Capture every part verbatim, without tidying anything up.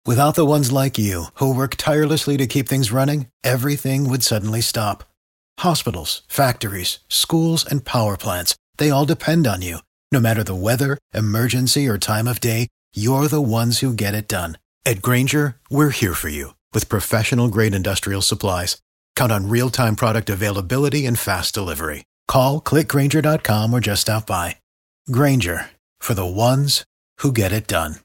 Without the ones like you, who work tirelessly to keep things running, everything would suddenly stop. Hospitals, factories, schools, and power plants, they all depend on you. No matter the weather, emergency, or time of day, you're the ones who get it done. At Grainger, we're here for you with professional-grade industrial supplies. Count on real-time product availability and fast delivery. Call, click Grainger dot com, or just stop by. Grainger, for the ones who get it done.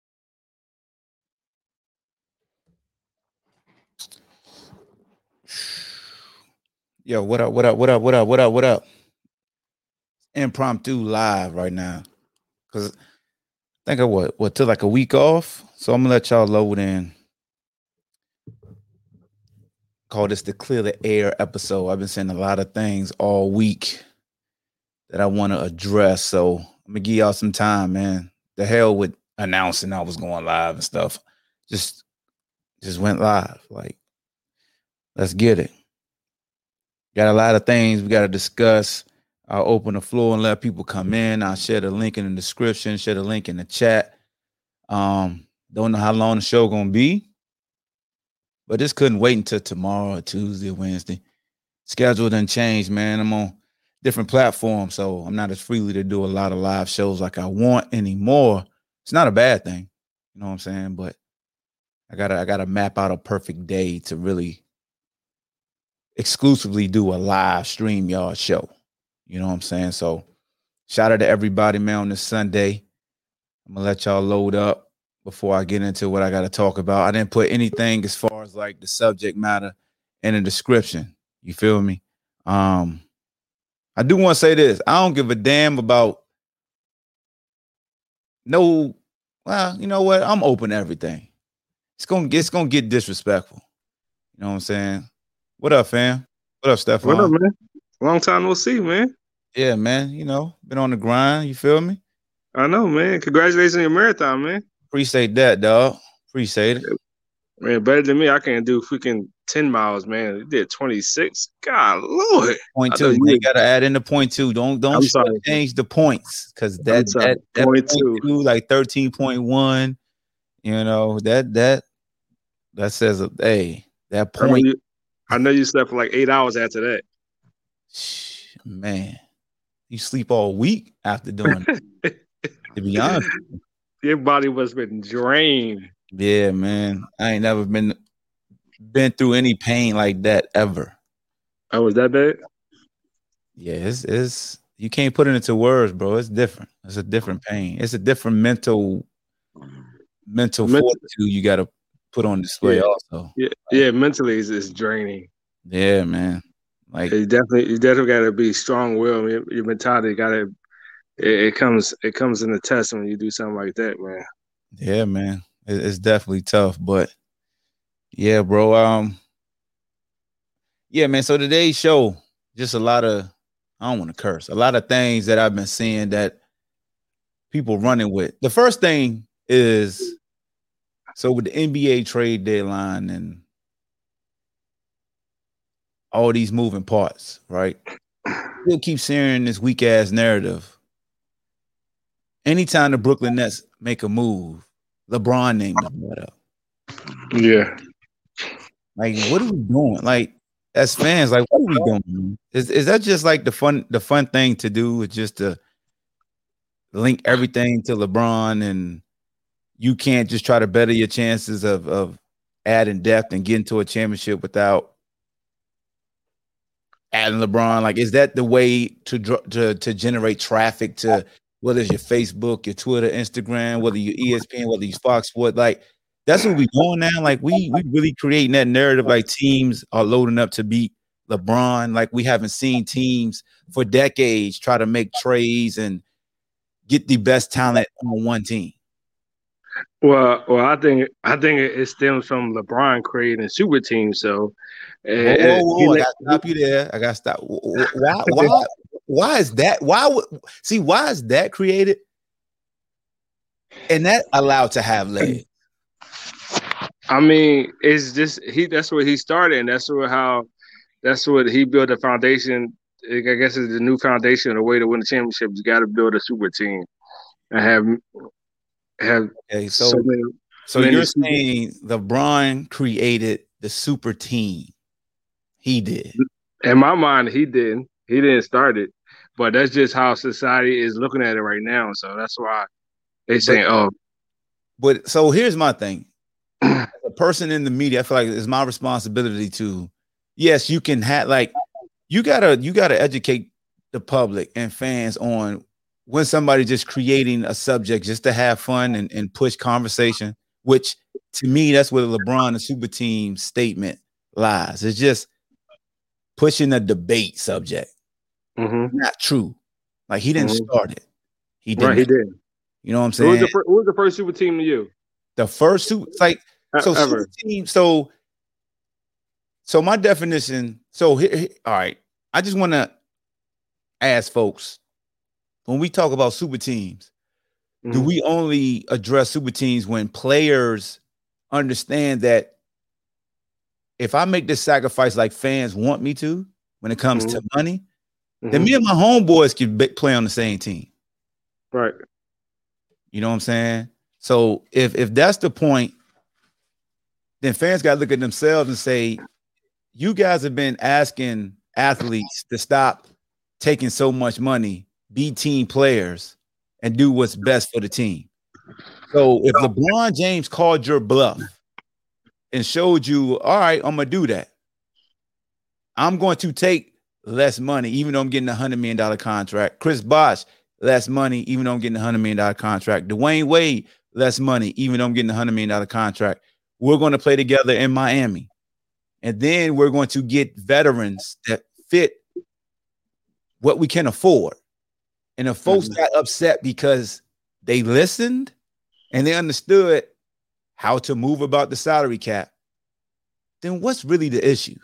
Yo, what up, what up, what up, what up, what up, what up? Impromptu live right now. Because I think I what, what, took like a week off. So I'm going to let y'all load in. Call this the Clear the Air episode. I've been saying a lot of things all week that I want to address. So I'm going to give y'all some time, man. The hell with announcing I was going live and stuff. Just, just went live. Like, let's get it. Got a lot of things we got to discuss. I'll open the floor and let people come in. I'll share the link in the description, share the link in the chat. Um, don't know how long the show gonna be, but this couldn't wait until tomorrow or Tuesday or Wednesday. Schedule done changed, man. I'm on different platforms, so I'm not as freely to do a lot of live shows like I want anymore. It's not a bad thing, you know what I'm saying? But I gotta, I gotta map out a perfect day to really exclusively do a live stream yard show. You know what I'm saying? So shout out to everybody, man, on this Sunday. I'm gonna let y'all load up before I get into what I got to talk about. I didn't put anything as far as like the subject matter in the description. You feel me? Um, I do want to say this. I don't give a damn about no, well, you know what? I'm open to everything. It's gonna get, it's gonna get disrespectful. You know what I'm saying? What up, fam? What up, Stephon? What up, man? Long time no see, man. Yeah, man. You know, been on the grind. You feel me? I know, man. Congratulations on your marathon, man. Appreciate that, dog. Appreciate it. Man, better than me. I can't do freaking ten miles, man. You did twenty-six. God, Lord. Point two. You got to add in the point two. Don't don't change the points because that, that, that point, point two. two, like thirteen point one, you know, that that that says, hey, that point. I know, you, I know you slept for like eight hours after that. Man, you sleep all week after doing it. To be honest, your body was been drained. Yeah, man. I ain't never been been through any pain like that ever. Oh, was that bad? Yeah, it's, it's you can't put it into words, bro. It's different. It's a different pain. It's a different mental mental, mental. fortitude you got to put on display. Yeah. Also, yeah, yeah. Mentally, it's, it's draining. Yeah, man. Like you definitely, you definitely got to be strong will. Your, your mentality got to. It, it comes, it comes in the test when you do something like that, man. Yeah, man. It, it's definitely tough, but yeah, bro. Um, yeah, man. So today's show, just a lot of, I don't want to curse, a lot of things that I've been seeing that people running with. The first thing is, so with the N B A trade deadline and all these moving parts, right? We'll keep sharing this weak ass narrative. Anytime the Brooklyn Nets make a move, LeBron named them what up. Yeah. Like, what are we doing? Like, as fans, like, what are we doing? Is is that just like the fun the fun thing to do? Is just to link everything to LeBron, and you can't just try to better your chances of of adding depth and getting to a championship without adding LeBron? Like, is that the way to to to generate traffic to whether it's your Facebook, your Twitter, Instagram, whether you E S P N, whether you Fox Sports? Like, that's what we doing now. Like, we we really creating that narrative. Like, teams are loading up to beat LeBron. Like, we haven't seen teams for decades try to make trades and get the best talent on one team. Well, well, I think I think it stems from LeBron creating a super team. So, whoa, whoa, whoa! I gotta stop you there. I gotta stop. Why? Why? Why is that? Why would see? Why is that created and that allowed to have legs? I mean, it's just he. That's where he started, and that's what how. That's what he built a foundation. I guess it's the new foundation. The way to win the championship, you got to build a super team and have have okay, so, so many. So I mean, you're saying LeBron created the super team? He did. In my mind, he didn't. He didn't start it, but that's just how society is looking at it right now. So that's why they saying, "Oh." But so here's my thing: as a person in the media, I feel like it's my responsibility to. Yes, you can have like you gotta you gotta educate the public and fans on when somebody just creating a subject just to have fun and, and push conversation. Which to me, that's where the LeBron and super team statement lies. It's just pushing a debate subject. Mm-hmm. Not true. Like he didn't mm-hmm. start it. He did. Right, he did. You know what I'm saying? Who was, the fir- who was the first super team to you? The first super, like so Ever. super team. So, so my definition. So here, here, all right. I just want to ask folks when we talk about super teams. Mm-hmm. Do we only address super teams when players understand that if I make this sacrifice like fans want me to, when it comes mm-hmm. to money, mm-hmm. then me and my homeboys can be- play on the same team. Right. You know what I'm saying? So if if that's the point, then fans got to look at themselves and say, you guys have been asking athletes to stop taking so much money, be team players, and do what's best for the team. So if LeBron James called your bluff and showed you, all right, I'm going to do that. I'm going to take less money, even though I'm getting a one hundred million dollars contract. Chris Bosh, less money, even though I'm getting a one hundred million dollars contract. Dwayne Wade, less money, even though I'm getting a one hundred million dollars contract. We're going to play together in Miami. And then we're going to get veterans that fit what we can afford. And if folks mm-hmm. got upset because they listened and they understood how to move about the salary cap, then what's really the issue?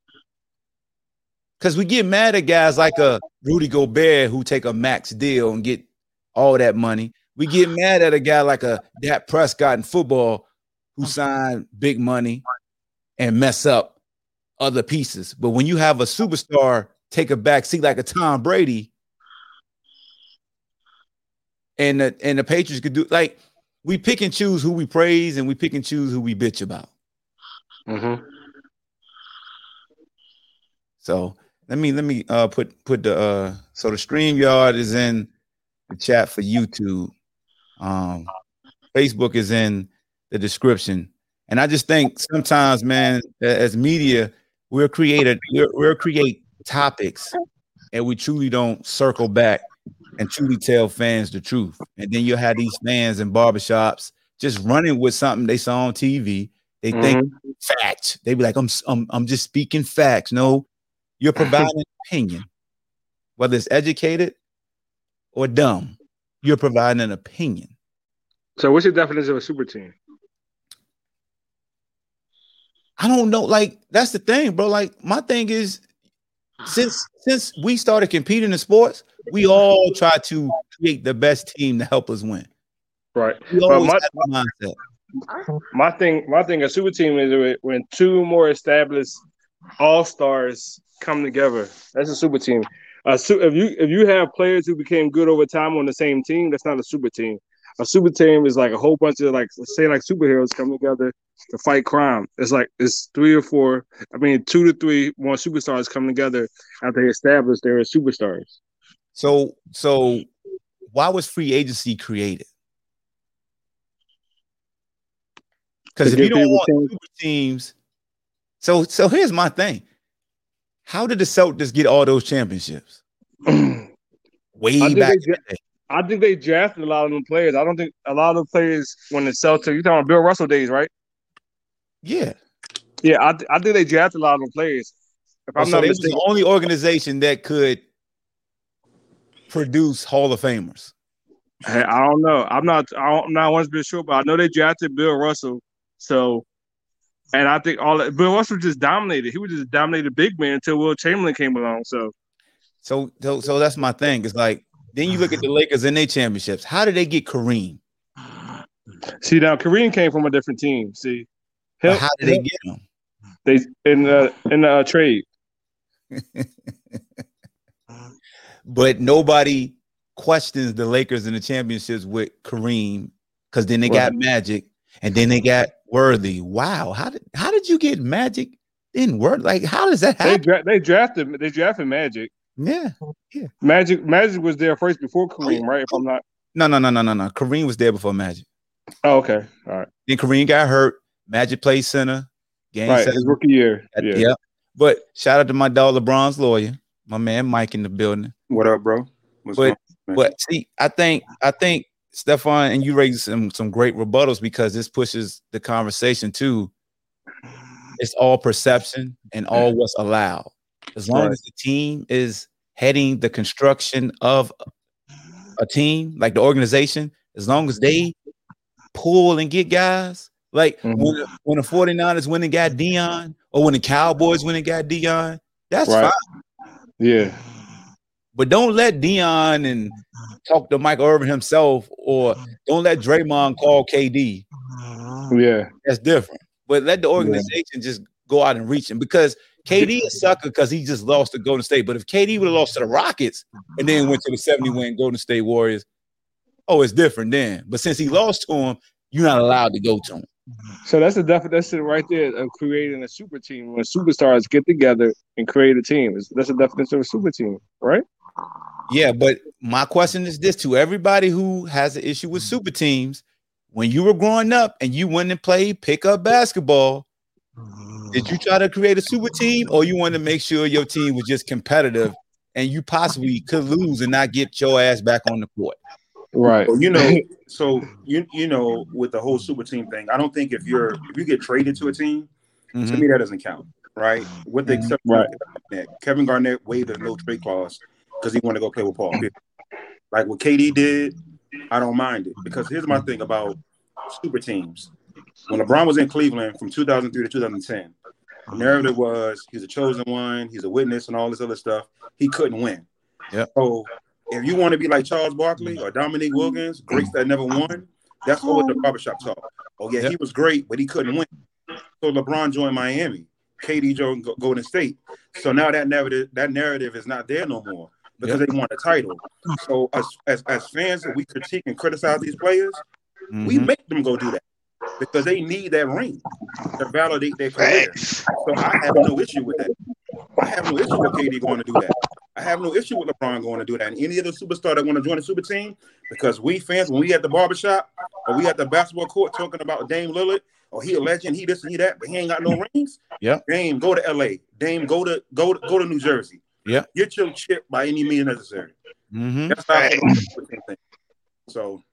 Because we get mad at guys like a Rudy Gobert who take a max deal and get all that money. We get mad at a guy like a Dak Prescott in football who signed big money and mess up other pieces. But when you have a superstar take a back seat like a Tom Brady, and the, and the Patriots could do, like, we pick and choose who we praise and we pick and choose who we bitch about. Mm-hmm. So let me let me uh put put the uh so the StreamYard is in the chat for YouTube. Um, Facebook is in the description. And I just think sometimes, man, as media, we're created, we're, we're create topics and we truly don't circle back and truly tell fans the truth. And then you'll have these fans in barbershops just running with something they saw on T V. They mm-hmm. think facts. They be like, I'm, I'm, I'm just speaking facts. No, you're providing an opinion, whether it's educated or dumb. You're providing an opinion. So what's your definition of a super team? I don't know. Like, that's the thing, bro. Like, my thing is, since since we started competing in sports, we all try to create the best team to help us win. Right. We always my, have a mindset. My thing, my thing, a super team is when two more established all stars come together. That's a super team. Uh, so if you if you have players who became good over time on the same team, that's not a super team. A super team is like a whole bunch of, like, say, like superheroes come together to fight crime. It's like it's three or four. I mean, two to three more superstars come together after they establish they're superstars. So, so why was free agency created? Because if you don't want teams. super teams, so so here's my thing: how did the Celtics get all those championships? Way back. They, I think they drafted a lot of them players. I don't think a lot of the players when the Celtics, you're talking about Bill Russell days, right? Yeah. Yeah, I, I think they drafted a lot of them players. If I'm oh, so not they mistaken. Was the only organization that could produce Hall of Famers. Hey, I don't know. I'm not I'm not one hundred percent sure, but I know they drafted Bill Russell. So, and I think all that, Bill Russell just dominated. He was just dominated big man until Will Chamberlain came along. So, so, so, so that's my thing. It's like, then you look at the Lakers and their championships. How did they get Kareem? See, now Kareem came from a different team. See, him, how did they get him? They in the in the uh, trade. But nobody questions the Lakers and the championships with Kareem because then they got right. Magic. and then they got Worthy. Wow, how did how did you get Magic in Worthy? Like, how does that happen? They, dra- they drafted they drafted Magic. Yeah, yeah. Magic Magic was there first before Kareem, right? If I'm not. No, no, no, no, no, no. Kareem was there before Magic. Oh, okay, all right. Then Kareem got hurt. Magic played center. Game right, seven. his rookie year. At, yeah. yeah. But shout out to my dog LeBron's lawyer, my man Mike in the building. What up, bro? What's but going, but see, I think I think Stefan and you raised some some great rebuttals because this pushes the conversation to it's all perception and all what's allowed. As long right. as the team is heading the construction of a team, like the organization, as long as they pull and get guys, like mm-hmm. when, when the 49ers went and got Dion, or when the Cowboys went and got Dion, that's right. fine. Yeah. But don't let Dion and talk to Michael Irvin himself, or don't let Draymond call K D. Yeah. That's different. But let the organization yeah. just go out and reach him, because K D is sucker because he just lost to Golden State. But if K D would have lost to the Rockets and then went to the seventy-win Golden State Warriors, oh, it's different then. But since he lost to him, you're not allowed to go to him. So that's the definition right there of creating a super team. When superstars get together and create a team, that's the definition of a super team, right? Yeah, but my question is this to everybody who has an issue with super teams. When you were growing up and you went and played pickup basketball, did you try to create a super team, or you wanted to make sure your team was just competitive and you possibly could lose and not get your ass back on the court? Right. Well, you know, so you you know, with the whole super team thing, I don't think if you're if you get traded to a team, mm-hmm. to me that doesn't count, right? With the exception right. of Kevin Garnett waived a no trade clause because he wanted to go play with Paul Pierce. Like what K D did, I don't mind it, because here's my thing about super teams. When LeBron was in Cleveland from two thousand three to two thousand ten, the narrative was he's a chosen one, he's a witness, and all this other stuff. He couldn't win. Yeah. So if you want to be like Charles Barkley or Dominique Wilkins, greats that never won, that's what the barbershop talk. Oh yeah, yep. he was great, but he couldn't win. So LeBron joined Miami, K D joined Golden State. So now that narrative, that narrative is not there no more because yep. they won a title. So as as, as fans, we critique and criticize these players, mm-hmm. we make them go do that because they need that ring to validate their career. So I have no issue with that. I have no issue with K D going to do that. I have no issue with LeBron going to do that. And any other superstar that want to join a super team, because we fans, when we at the barbershop or we at the basketball court talking about Dame Lillard, or he a legend, he this and he that, but he ain't got no rings. Yeah. Dame, go to L A. Dame, go to go to, go to New Jersey. Yeah. Get your chip by any means necessary. Mm-hmm. That's how I feel. So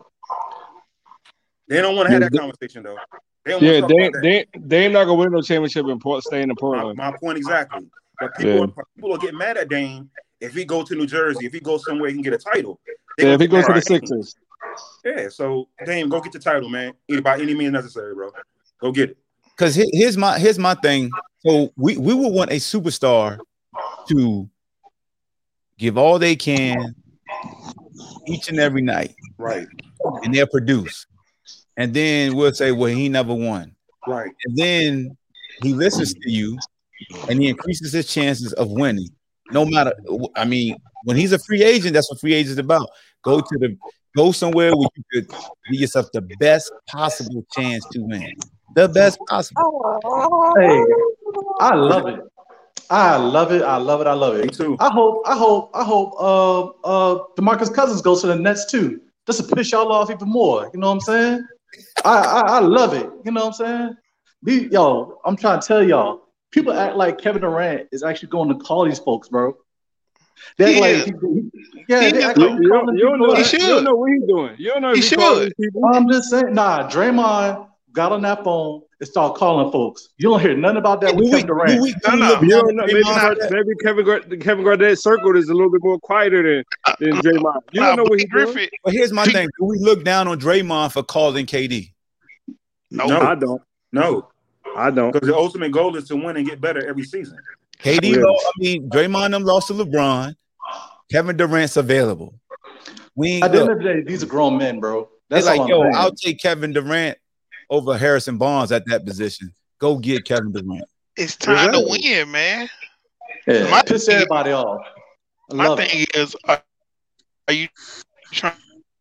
they don't want to have that conversation though. They don't yeah, Dame, Dame, Dame not gonna win no championship in Port, staying in Portland. My, my point exactly. But people, yeah. people will get mad at Dame if he go to New Jersey, if he goes somewhere he can get a title. Yeah, if he goes to the Sixers. Yeah, so Dame, go get the title, man. By any means necessary, bro. Go get it. Because here's my here's my thing. So we, we would want a superstar to give all they can each and every night. Right. And they'll produce. And then we'll say, well, he never won. Right. And then he listens to you and he increases his chances of winning. No matter, I mean, when he's a free agent, that's what free agent is about. Go to the go somewhere where you could give yourself the best possible chance to win. The best possible. Hey, I love it. I love it. I love it. I love it. Me too. I hope, I hope, I hope uh uh DeMarcus Cousins goes to the Nets too. Just to piss y'all off even more. You know what I'm saying? I, I I love it. You know what I'm saying? These, yo, I'm trying to tell y'all. People act like Kevin Durant is actually going to call these folks, bro. They He like, is. he, he- yeah, He they is. act like You, he you, calling don't, you, don't people know, He out. you should. don't know what he's doing. You don't know if He he calling should. these people. I'm just saying, nah, Draymond got on that phone and started calling folks. You don't hear nothing about that Do with we, Kevin do Durant. we, do No, we no. look You down don't on know. Maybe, Draymond for that? maybe Kevin Gar- Kevin Garnett's circle is a little bit more quieter than than Draymond. You Nah, don't know what Blake he's doing. Griffin. But here's my He- thing. Do we look down on Draymond for calling K D? No. No. I don't. No, I don't. because the ultimate goal is to win and get better every season. K D, Yeah. lo- I mean, Draymond them lost to LeBron. Kevin Durant's available. We ain't At the end look, of the day, these are grown men, bro. they're That's like, all I'm yo, saying. I'll take Kevin Durant over Harrison Barnes at that position. Go get Kevin Durant. It's time to Exactly. win, man. Yeah, My piss thing- everybody off. I My love it. thing is, are, are you trying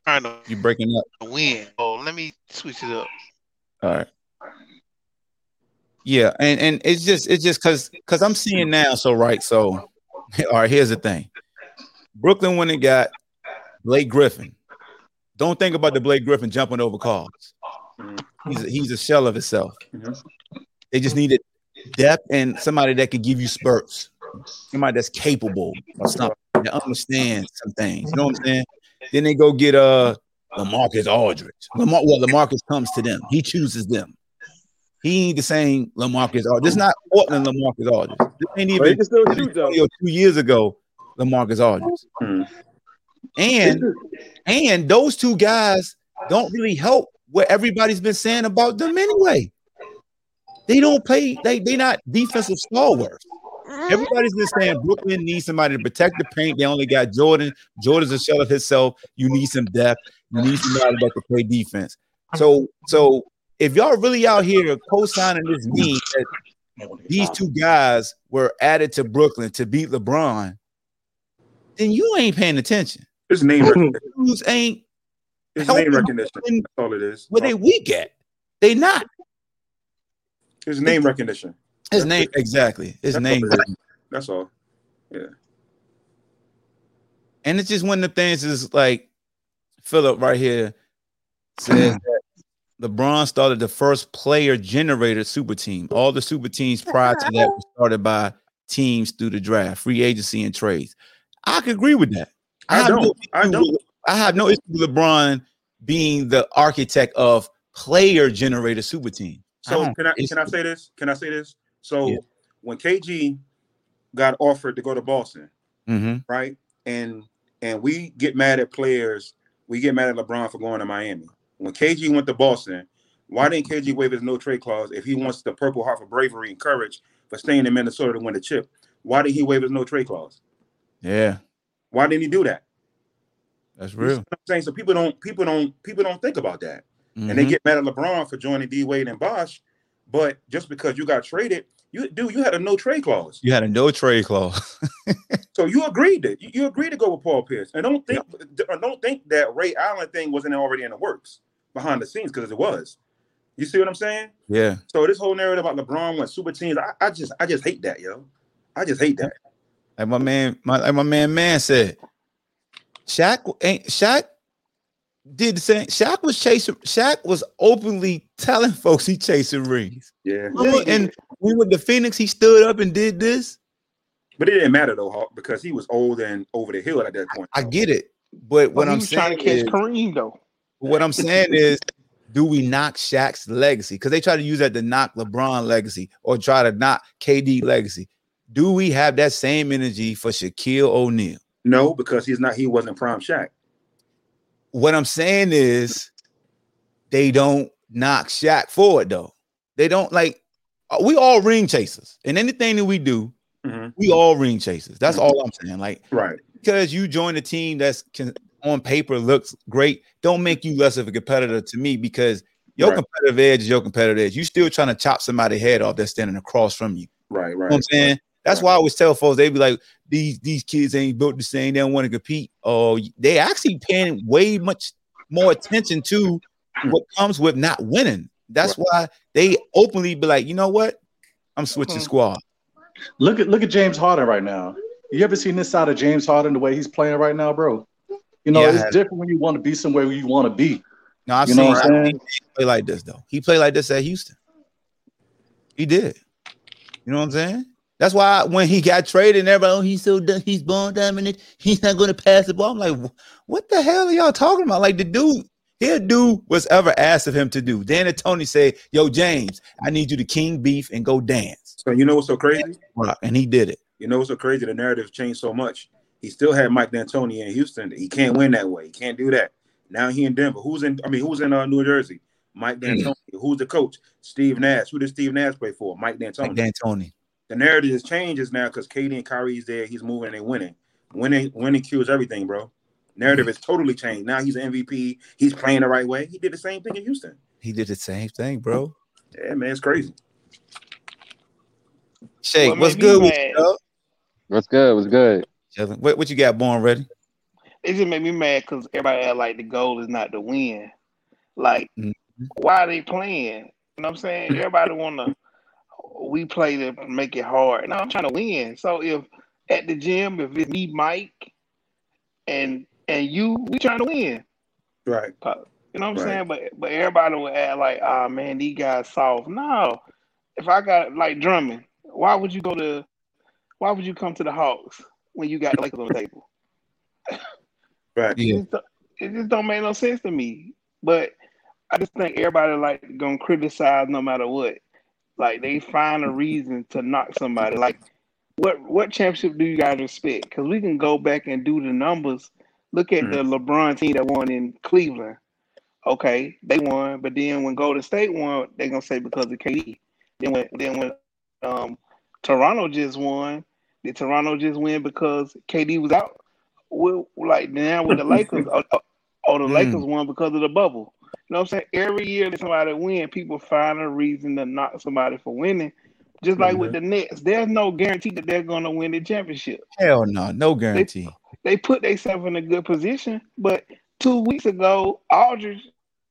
trying to You breaking up? win. Oh, let me switch it up. All right. Yeah, and and it's just it's just because because I'm seeing now. So right, so all right. Here's the thing: Brooklyn when it got Blake Griffin. Don't think about the Blake Griffin jumping over cars. He's a, he's a shell of himself. Mm-hmm. They just needed depth and somebody that could give you spurts. Somebody that's capable of something, that understands some things. You know what I'm saying? Then they go get uh LaMarcus Aldridge. Lamar, well, LaMarcus comes to them. He chooses them. He ain't the same LaMarcus Aldridge. This is not Portland LaMarcus Aldridge. This ain't even well, still shoot, two years ago LaMarcus Aldridge. Hmm. And and those two guys don't really help what everybody's been saying about them anyway. They don't play, they they not defensive stalwarts. Everybody's been saying Brooklyn needs somebody to protect the paint. They only got Jordan. Jordan's a shell of himself. You need some depth. You need somebody that can play defense. So, so if y'all really out here co-signing this meme that these two guys were added to Brooklyn to beat LeBron, then you ain't paying attention. His name recognition. ain't His name recognition. That's all it is. Where they weak at? They not. His name recognition. His name, exactly. His That's name. All That's all. Yeah. And it's just one of the things is like Philip right here says that LeBron started the first player generator super team. All the super teams prior to that were started by teams through the draft, free agency, and trades. I can agree with that. I, I don't. No I don't. With, I have no issue with LeBron being the architect of player generator super team. So I can I can I say this? Can I say this? So yeah. when K G got offered to go to Boston, mm-hmm. right, and and we get mad at players, we get mad at LeBron for going to Miami. When K G went to Boston, why didn't K G waive his no trade clause if he wants the Purple Heart for bravery and courage for staying in Minnesota to win the chip? Why did he waive his no trade clause? Yeah. Why didn't he do that? That's real. You know what I'm saying? So people don't people don't people don't think about that. Mm-hmm. And they get mad at LeBron for joining D Wade and Bosh, but just because you got traded, you dude, you had a no trade clause. You had a no trade clause. So you agreed to you, you agreed to go with Paul Pierce. And don't think yeah. don't think that Ray Allen thing wasn't already in the works behind the scenes, because it was. You see what I'm saying? Yeah. So this whole narrative about LeBron went super teams, I, I just I just hate that, yo. I just hate that. Like my man, my like my man man said, Shaq ain't Shaq did the same. Shaq was chasing. Shaq was openly telling folks he chasing rings. Yeah. yeah. And we went to Phoenix. He stood up and did this. But it didn't matter though, Hawk, because he was old and over the hill at that point. I get it, but what well, I'm was saying trying to catch is, Kareem though. What I'm saying is, do we knock Shaq's legacy? Because they try to use that to knock LeBron legacy or try to knock K D legacy. Do we have that same energy for Shaquille O'Neal? No, because he's not. He wasn't prime Shaq. What I'm saying is, they don't knock Shaq for it though. They don't like. We all ring chasers, and anything that we do, mm-hmm. we all ring chasers. That's mm-hmm. all I'm saying. Like, right? Because you join a team that's can, on paper looks great, don't make you less of a competitor to me. Because your right. competitive edge is your competitive edge. You still trying to chop somebody's head off that's standing across from you. Right, right. You know what I'm saying. Right. That's why I always tell folks, they be like, these these kids ain't built the same. They don't want to compete. Oh, they actually paying way much more attention to what comes with not winning. That's right. why they openly be like, you know what? I'm switching mm-hmm. squad. Look at look at James Harden right now. You ever seen this side of James Harden the way he's playing right now, bro? You know, yeah, it's different when you want to be somewhere where you want to be. No, I've you seen know him play like this though. He played like this at Houston. He did. You know what I'm saying? That's why when he got traded and everybody, oh, he's so done, he's born dominant, he's not going to pass the ball. I'm like, what the hell are y'all talking about? Like the dude, he'll do what's ever asked of him to do. Dan and Tony say, yo, James, I need you to king beef and go dance. So you know what's so crazy? And he did it. You know what's so crazy? The narrative changed so much. He still had Mike D'Antoni in Houston. He can't win that way. He can't do that. Now he in Denver. Who's in? I mean, who's in uh, New Jersey? Mike D'Antoni. Mm-hmm. Who's the coach? Steve Nash. Who does Steve Nash play for? Mike D'Antoni. Mike D'Antoni. The narrative has changes now because K D and Kyrie's there. He's moving and they winning. Winning, winning cures everything, bro. Narrative has totally changed. Now he's an M V P. He's playing the right way. He did the same thing in Houston. He did the same thing, bro. Yeah, man, it's crazy. Shake, well, what's good with you, What's good? What's good? What, what you got, Born Ready? it just made me mad because everybody act like the goal is not to win. Like, mm-hmm. why are they playing? You know what I'm saying? Everybody wanna we play to make it hard. No, I'm trying to win. So if at the gym, if it's me, Mike, and and you, we trying to win. Right. Uh, you know what I'm Right. saying? But but everybody would act like, ah, oh, man, these guys soft. No, if I got like Drummond, why would you go to? Why would you come to the Hawks when you got the Lakers on the table? Right. It, Yeah. just, it just don't make no sense to me. But I just think everybody like gonna criticize no matter what. Like they find a reason to knock somebody. Like what what championship do you guys respect? Because we can go back and do the numbers. Look at Mm. the LeBron team that won in Cleveland. Okay, they won, but then when Golden State won, they're gonna say because of K D. Then when then when um, Toronto just won, did Toronto just win because K D was out? Well, like now with the Lakers, or, or the Mm. Lakers won because of the bubble. You know what I'm saying? Every year that somebody win, people find a reason to knock somebody for winning. Just like with the Nets, there's no guarantee that they're gonna win the championship. Hell no, no guarantee. They, they put themselves in a good position, but two weeks ago, Aldridge,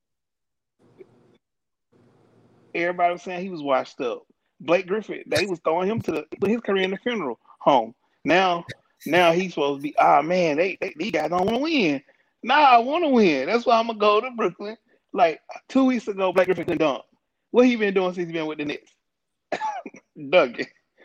everybody was saying he was washed up. Blake Griffin, they was throwing him to the, put his career in the funeral home. Now, now he's supposed to be, ah, man, they, they these guys don't want to win. Nah, I want to win. That's why I'm gonna go to Brooklyn. Like two weeks ago, Blake Griffin couldn't dunk. What he been doing since he been with the Knicks? Dunking.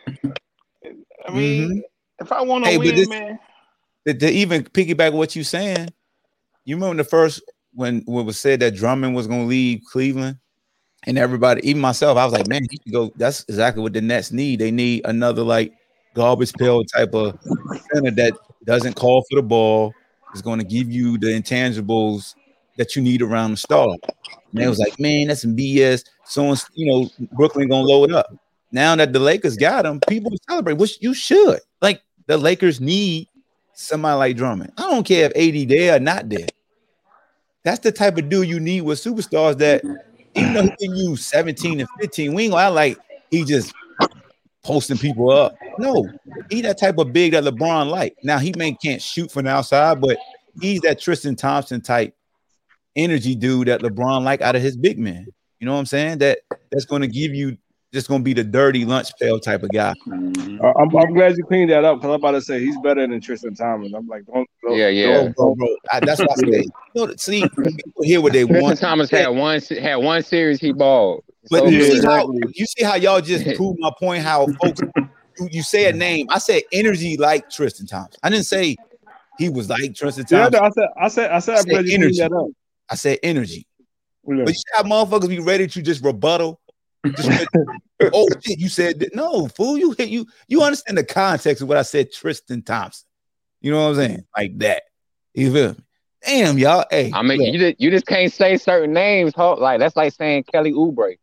I mean, Mhm. if I want to Hey, but win, this- man. To, to even piggyback what you saying, you remember the first when when it was said that Drummond was gonna leave Cleveland, and everybody, even myself, I was like, man, he should go. That's exactly what the Nets need. They need another like garbage pail type of center that doesn't call for the ball, is going to give you the intangibles that you need around the star. And they was like, man, that's some B S. So you know, Brooklyn gonna load up. Now that the Lakers got him, people celebrate, which you should. Like the Lakers need somebody like Drummond. I don't care if A D there or not there. That's the type of dude you need with superstars that even though he can use seventeen and fifteen, we ain't gonna act like he just posting people up. No, he that type of big that LeBron like. Now he may can't shoot from the outside, but he's that Tristan Thompson type energy dude that LeBron like out of his big man. You know what I'm saying? That that's gonna give you just gonna be the dirty lunch pail type of guy. Uh, I'm, I'm glad you cleaned that up because I'm about to say he's better than Tristan Thompson. I'm like, don't, don't Yeah, yeah. don't- Bro, bro, I, that's why I say, you know, see, people hear what they Tristan want. Thomas had one had one series he balled. But So you Yeah, see good. how exactly. you see how y'all just proved my point. How folks, you, you say a name. I said energy like Tristan Thompson. I didn't say he was like Tristan Yeah, Thompson. no, I said, I said, I said, I I'm said glad you cleaned energy. that up. I said energy. Yeah. But you see how motherfuckers be ready to just rebuttal. Just, oh shit, you said that. No, fool. You hit you. You understand the context of what I said, Tristan Thompson. You know what I'm saying? Like that. You feel me? Damn, y'all. Hey, I mean, look. you just you just can't say certain names. Ho. Like that's like saying Kelly Oubre.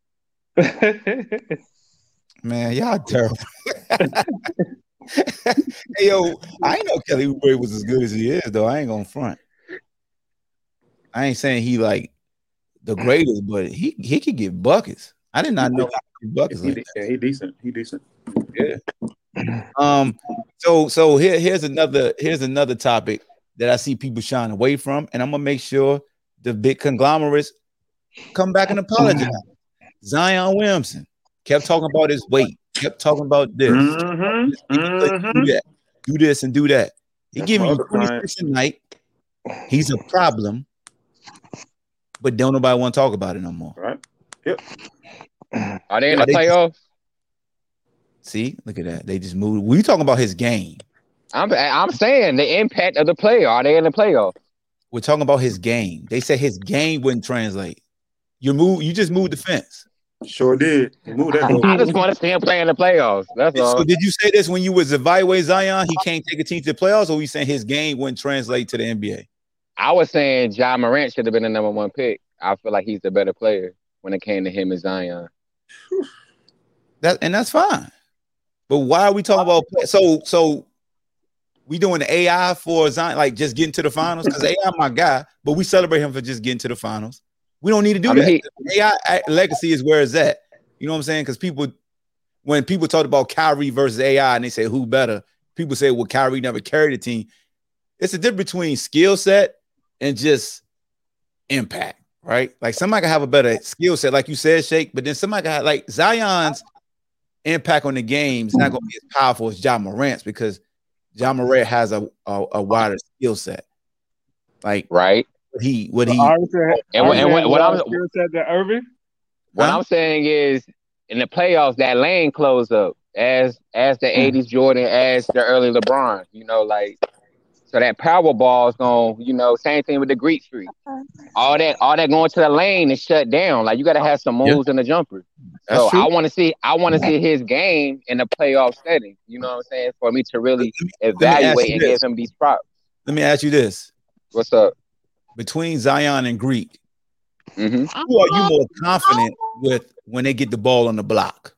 Man, y'all terrible. Hey, yo, I ain't know Kelly Oubre was as good as he is, though. I ain't gonna front. I ain't saying he like the greatest, but he he could get buckets. I did not know he could get buckets He, like de- that. yeah, he decent. He decent. Yeah. Um. So so here here's another here's another topic that I see people shying away from, and I'm gonna make sure the big conglomerates come back and apologize. Zion Williamson kept talking about his weight, kept talking about this, Mm-hmm. do that, do this and do that. He That's giving my you other client. twenty-six a night. He's a problem, but don't nobody want to talk about it no more. Right. Yep. Are they in Are the they- playoffs? See, look at that. They just moved. We talking about his game. I'm I'm saying the impact of the player. Are they in the playoffs? We're talking about his game. They said his game wouldn't translate. You move. You just moved the fence. Sure did. He moved that I goal. just want to see him play in the playoffs. That's all. So did you say this when you was evaluating Zion? He can't take a team to the playoffs, or we saying his game wouldn't translate to the N B A? I was saying Ja Morant should have been the number one pick. I feel like he's the better player when it came to him and Zion. That and that's fine. But why are we talking about so so we doing the A I for Zion, like just getting to the finals? Because A I my guy, but we celebrate him for just getting to the finals. We don't need to do I mean, that. he- A I legacy is where it's at. You know what I'm saying? Because people, when people talk about Kyrie versus A I and they say who better, people say, well, Kyrie never carried the team. it's a difference between skill set and just impact, right? Like somebody can have a better skill set, like you said, Shake, but then somebody can have, like Zion's impact on the game is not going to be as powerful as Ja Morant's because Ja Morant has a a, a wider skill set. Like right, what he what he Arthur, and, what- and what, what I'm said that Irving. what Huh? I'm saying is in the playoffs that lane close up as as the eighties Jordan, as the early LeBron. You know, like so that power ball is going. You know, same thing with the Greek Street. All that all that going to the lane is shut down. Like you got to have some moves in the jumper. That's So true. I want to see I want to see his game in the playoff setting. You know what I'm saying? For me to really Let me ask evaluate you and this. give him these props. Let me ask you this: What's up? between Zion and Greek, Mm-hmm. who are you more confident with when they get the ball on the block?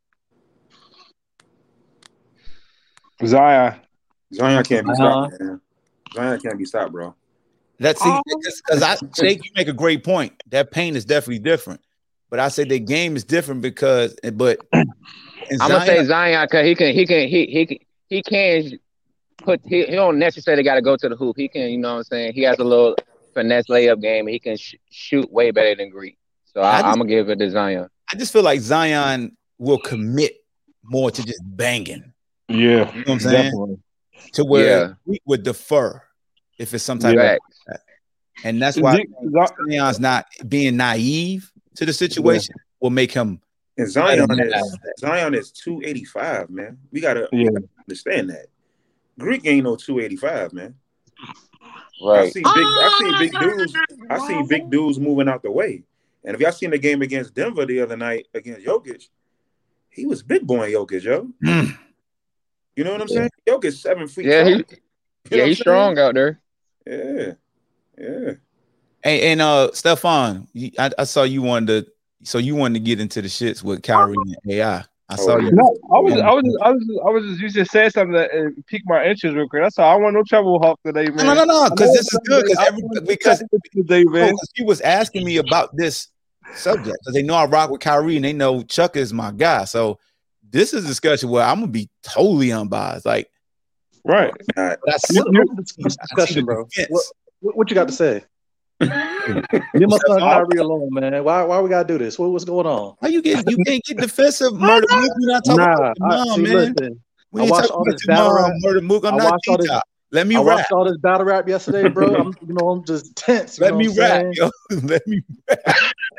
Zion. Zion can't be Uh-huh. stopped, man. Zion can't be stopped, bro. That's because I Jake, you make a great point. That pain is definitely different, but I say the game is different because, but I'm gonna say Zion because he can he can he he can he can put he, he don't necessarily got to go to the hoop. He can, you know what I'm saying. He has a little finesse layup game. And he can sh- shoot way better than Greek. So I, I just- I'm gonna give it to Zion. I just feel like Zion will commit more to just banging. Yeah, You know what I'm saying? definitely. To where Yeah. Greek would defer if it's some type Yeah. of, and that's why I Z- think Z- Zion's not being naive to the situation will make him. And Zion I don't is Zion is two eighty-five, man. We gotta, we Yeah. gotta understand that. Greek ain't no two eighty-five, man. I Right. see big I see big dudes, I see big dudes moving out the way. And if y'all seen the game against Denver the other night against Jokic, he was big boy Jokic, yo. Mm. You know what I'm saying? Jokic seven feet Yeah, tall. he You know yeah what I'm he's saying? strong out there. Yeah. Yeah. And, and uh, Stefan, you- I, I saw you wanted to, so you wanted to get into the shits with Kyrie and A I. I saw Oh, you. No, I was, I was, just, I was, just, I was just. You just said something that uh, piqued my interest real quick. That's all. I want no trouble with Hawk today, man. No, no, no, because this is good. Because I every want because no today, no, man. 'cause he was asking me about this subject because they know I rock with Kyrie and they know Chuck is my guy. So this is a discussion where I'm gonna be totally unbiased. Like, Right. All right. but I see, What- I what's the see discussion, the bro? defense. What, what, what you got to say? Leave my son Kyrie alone, man. Why, why we gotta do this? What, what's going on? How you get you can't get defensive, Murder Mook? We're not talking Nah, about your I, mom, see, man. listen. We I ain't watched talking all about this your battle mom, rap. Murder Mook. I'm I not watched all this- T-top. Let me I rap. watched all this battle rap yesterday, bro. I'm, you know, I'm just tense. You Let know me what I'm rap, saying? yo. Let me rap.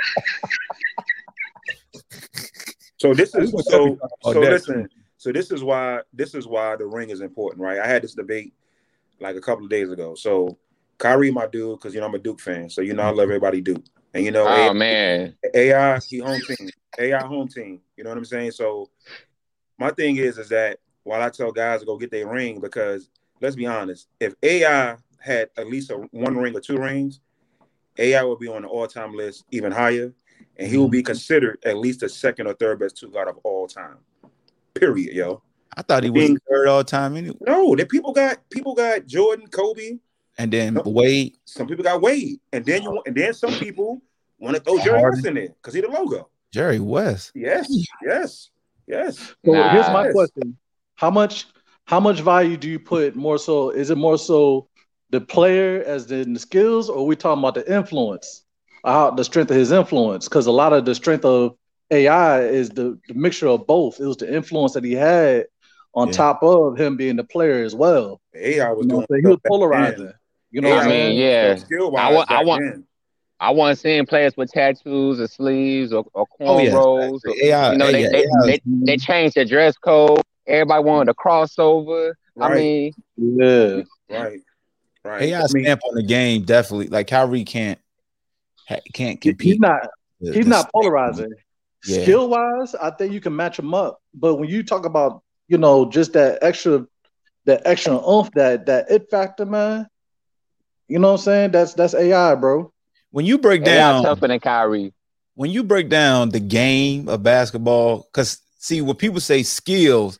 So this We is gonna so definitely talk about so that, listen. So this is why this is why the ring is important, right? I had this debate like a couple of days ago. So Kyrie, my dude, because you know I'm a Duke fan, so you know I love everybody Duke, and you know Oh A I, man. A I he home team, A I home team. You know what I'm saying? So my thing is is that while I tell guys to go get their ring, because let's be honest, if A I had at least a one ring or two rings, A I would be on the all-time list even higher, and he will be considered at least the second or third best two guard of all time. Period, yo. I thought he was Being- third all time anyway. No, that people got people got Jordan, Kobe. And then Wade. Some people got Wade, and then you and then some people want to throw Jerry West in there because he the logo. Jerry West. Yes, yes, yes. So Nah. here's my Yes. question: How much, how much value do you put more so? Is it more so the player as in the skills, or are we talking about the influence, how the strength of his influence? Because a lot of the strength of A I is the, the mixture of both. It was the influence that he had on Yeah. top of him being the player as well. A I was You know, doing so he was stuff back polarizing. then. You know A I what I I'm mean, saying? yeah. skill I wise want- I back want- then. I wasn't seeing players with tattoos or sleeves or, or Oh, yeah. cornrows. or, A I, you know, A I, they, they, A I. they, they changed the dress code. Everybody wanted a crossover. I Right. mean, Yeah. Right, right. A I I mean, stamp on the game definitely. Like Kyrie can't ha- can't He- compete. He's not. The- He's the not stamp. polarizing. Yeah. Skill wise, I think you can match him up. But when you talk about, you know, just that extra, that extra oomph, that that it factor, man. You know what I'm saying? That's that's A I, bro. When you break A I down, tougher than Kyrie. when you break down the game of basketball, because see, when people say skills,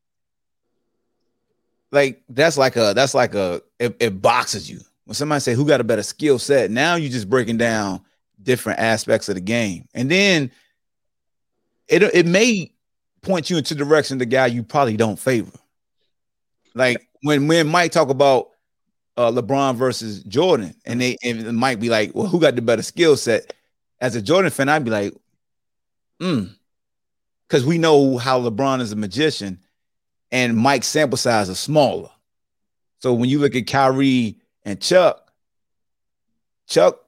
like that's like a that's like a it, it boxes you. When somebody say who got a better skill set, now you're just breaking down different aspects of the game, and then it it may point you into the direction of the guy you probably don't favor. Like when when Mike talk about uh, LeBron versus Jordan, and they and it might be like, well, who got the better skill set? As a Jordan fan, I'd be like, hmm, because we know how LeBron is a magician, and Mike's sample size is smaller. So when you look at Kyrie and Chuck, Chuck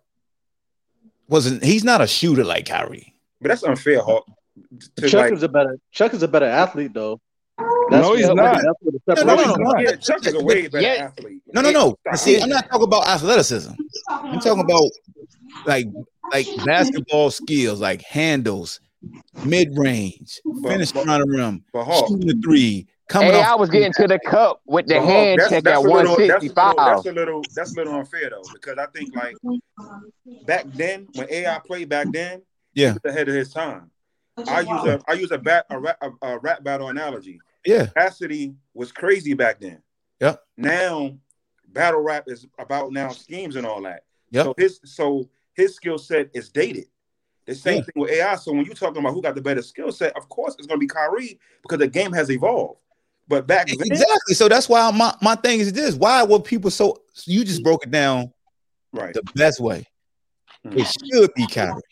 wasn't. He's not a shooter like Kyrie. But that's unfair, Hawk. To Chuck like, is a better Chuck is a better athlete though. That's No, he's what- not. That's what the No, no, no, separation no. is. yeah, Chuck is a way better Yeah. athlete. No, no, no. Stop. See, I'm not talking about athleticism. I'm talking about like like basketball skills, like handles, mid range, finish but- around the rim, but Hawk- shooting the three, coming Hey, off. I was getting to the cup with the But, Hawk, hand that's, check that's at a little, one that's, a sixty-five. little, that's a little that's a little unfair though, because I think like back then when A I played back then, Yeah. he was ahead of his time. I use a I use a bat a rap, a, a rap battle analogy. Yeah. Capacity was crazy back then. Yep. Now battle rap is about now schemes and all that. Yep. So his so his skill set is dated. The same Yeah. thing with A I. So when you're talking about who got the better skill set, of course it's going to be Kyrie because the game has evolved. But back then, Exactly. So that's why my, my thing is this. Why were people so you just broke it down right? the best way? Mhm. It should be Kyrie.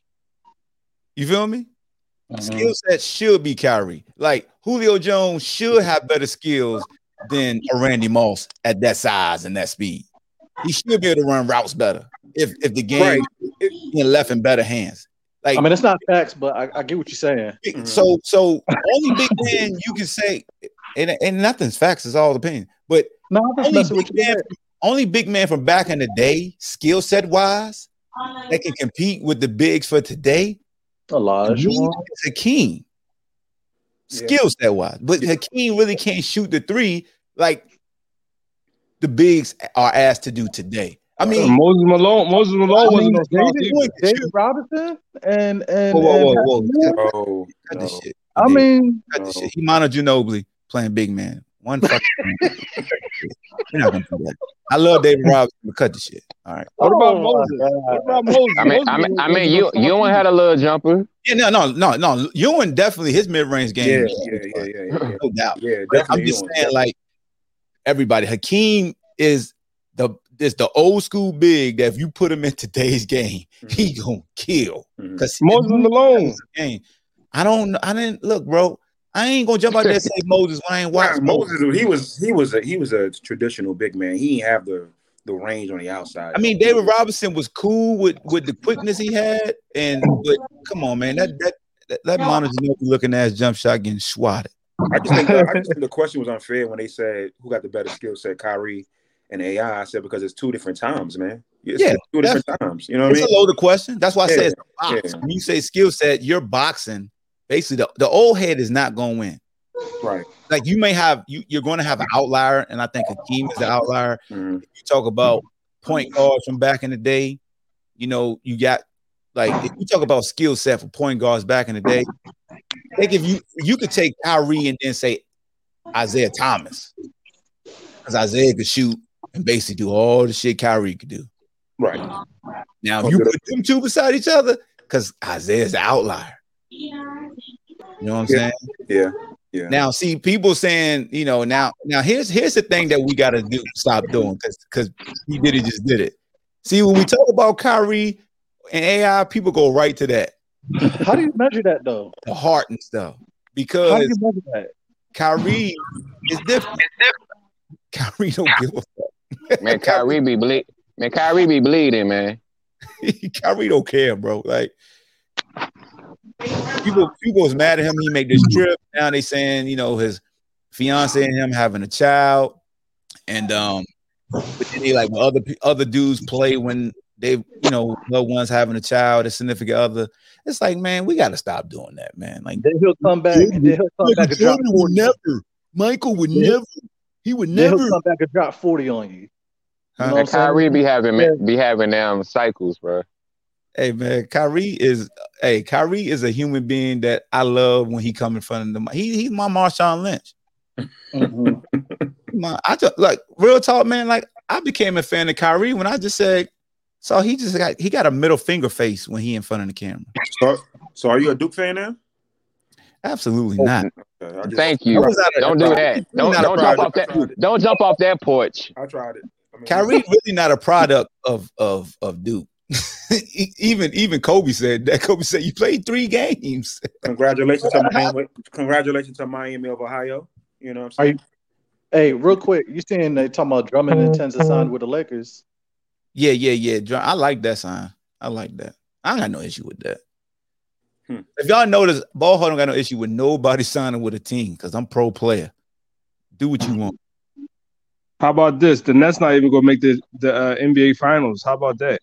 You feel me? Skill set should be Kyrie. Like Julio Jones should have better skills than a Randy Moss at that size and that speed. He should be able to run routes better if if the game Right. is left in better hands. Like I mean, it's not facts, but I, I get what you're saying. Mhm. so so only big man you can say, and, and nothing's facts, it's all opinion. But No, I'm just only messing with big you. man, only big man from back in the day, skill set wise, that can compete with the bigs for today. Elijah. It's Hakeem. Yeah. Skill set wise, but Hakeem really can't shoot the three like the bigs are asked to do today. I mean, Moses Malone. Moses Malone I mean, wasn't no slouch David, either. David Robinson and and, whoa, whoa, and whoa, whoa. Oh, Cut no. this shit. I Dude, mean, cut this no. shit. Imano Ginobili playing big man. One fucking man. We're not gonna do that. I love David Robinson, but cut the shit. All right. What about Oh, Moses? my What about Moses? I mean, Moses I mean, I wasn't mean, no you slouch you either. had a little jumper. Yeah, no, no, no, no. Ewan definitely his mid range Yeah, game. yeah, is yeah, yeah, yeah, no doubt. yeah. But I'm Definitely. just Ewing. saying, like everybody, Hakeem is the is the old school big that if you put him in today's game, he gonna kill. Mhm. Because Moses Malone. game. I don't. I didn't look, bro. I ain't gonna jump out there and say Moses when I ain't Nah, watching Moses. Moses, he was he was a he was a traditional big man. He didn't have the the range on the outside. I mean, David Robinson was cool with with the quickness he had, and but come on, man, that that that, that monitor looking ass jump shot getting swatted. I just think I just think the question was unfair when they said who got the better skill set, Kyrie and A I. I said because it's two different times, man. It's Yeah, two different times. You know what It's I a mean? loaded question. That's why I Yeah, say it's a box. yeah. When you say skill set, you're boxing. Basically, the, the old head is not gonna win. Right. Like you may have you you're going to have an outlier, and I think Hakeem is the outlier. Mhm. If you talk about point guards from back in the day, you know, you got like if you talk about skill set for point guards back in the day, I think if you you could take Kyrie and then say Isaiah Thomas, because Isaiah could shoot and basically do all the shit Kyrie could do. Right. Now, if you put them two beside each other, because Isaiah's the outlier. You know what I'm Yeah. saying? Yeah. Yeah. Now, see, people saying, you know, now, now here's here's the thing that we gotta do, stop doing, because because he did it, just did it. See, when we talk about Kyrie and A I, people go right to that, how do you measure that though? the heart and stuff, How do because you measure that? Kyrie is different. Kyrie don't give a fuck. Man, Kyrie be ble- Man, Kyrie be bleeding, man. Kyrie don't care, bro. Like people, people was mad at him. He made this trip. Now they saying, you know, his fiance and him having a child, and um, but then they like when other other dudes play when they, you know, loved ones having a child, a significant other. It's like, man, we got to stop doing that, man. Like Then he'll come back. And then he'll come back and drop Jordan would forty. never. Michael would Yeah. never. He would Then never. he'll come back and drop forty on you. Huh? You know what I'm And Kyrie saying? be having Yeah. be having them cycles, bro. Hey man, Kyrie is hey Kyrie is a human being that I love when he come in front of them. He he's my Marshawn Lynch. Mhm. My, I just like real talk, man. Like I became a fan of Kyrie when I just said, so he just got he got a middle finger face when he in front of the camera. So, so are you a Duke fan now? Absolutely Oh, not. Okay, I just- Thank I you. was out of- Don't do that. Don't not a don't product. jump off that. Don't jump off that porch. I tried it. I Kyrie really not a product of of of Duke. even even Kobe said that. Kobe said you played three games. Congratulations to Miami. Congratulations to Miami of Ohio. You know what I'm saying? You, hey, real quick, you saying they talking about Drummond intends to sign with the Lakers? Yeah, yeah, yeah. I like that sign. I like that. I got no issue with that. Hmm. If y'all notice, Ballhard don't got no issue with nobody signing with a team because I'm pro player. Do what you want. How about this? The Nets not even gonna make the the uh, N B A Finals. How about that?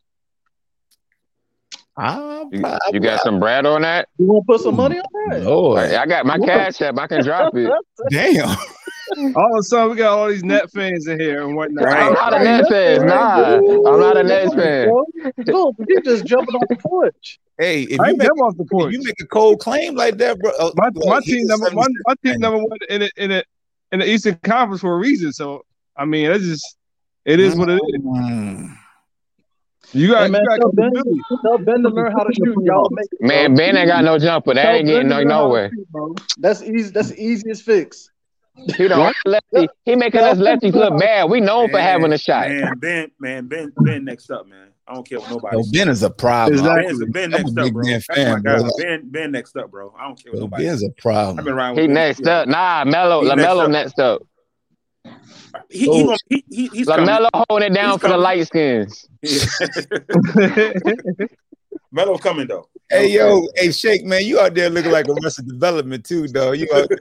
I, you, you got some bread on that? You want to put some money on that? Lord. I got my cash app. I can drop it. Damn. All of a sudden, we got all these Net fans in here and whatnot. Right. I'm not a Net fan. Nah, I'm not a Net fan. Look, you just jumping off the porch. Hey, if I you, make, off the porch. if you make a cold claim like that, bro. Uh, my, like, my team number my, my team number one in it in it in the Eastern Conference for a reason. So I mean, it's just it is what it is. Mm. You got, hey, man, you got tell, ben, tell Ben to learn how to shoot. Y'all make it, man, Ben ain't got no jumper. That tell ain't getting no nowhere. Shoot, That's easy. That's the easiest fix. He don't lefty. He making us lefties look bad. We known man, for having a shot. Man, Ben, man, Ben, Ben next up, man. I don't care what nobody. Yo, Ben is a problem. Exactly. Ben's, Ben next up, bro. Ben, That's fan, my guy. bro. Ben, Ben next up, bro. I don't care what Yo, nobody. Ben's a problem. I've been riding with He Ben. next Yeah. up. Nah, Melo. He LaMelo next next up. He, he, gonna, he, he he's LaMelo coming. holding it down He's for coming. the light skins. Melo coming though. Hey yo, hey Shake, man, you out there looking like Arrested Development too, dog. You out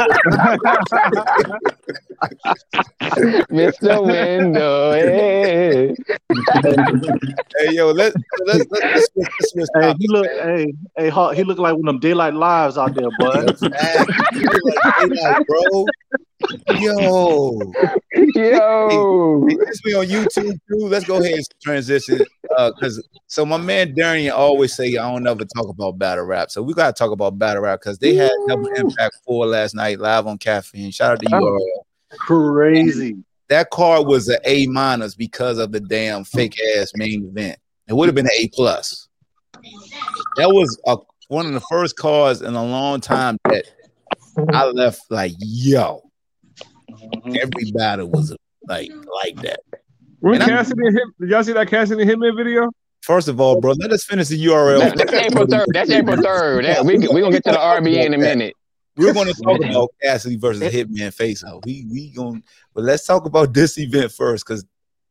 Mister Window. Hey. Hey yo, let's let's let's, let's, let's, let's Hey, he look, hey, hey, Hawk, he look like one of them daylight lives out there, boy. like, bro. Yo, yo, hey, this be on YouTube too. Let's go ahead and transition, uh, because so my man Darian always say I don't ever talk about battle rap, so we gotta talk about battle rap because they had Double Impact four last night live on Caffeine. Shout out to U R L. Crazy. That card was an A minus because of the damn fake ass main event. It would have been an A plus. That was a, one of the first cards in a long time that I left like yo. Every battle was like like that. When Cassidy and him, did y'all see that Cassidy and Hitman video? First of all, bro, let us finish the U R L. That, that's April third. That's April third. That, we we gonna get to the R B A in a minute. We're gonna talk about Cassidy versus Hitman face off. We we gonna, but let's talk about this event first, because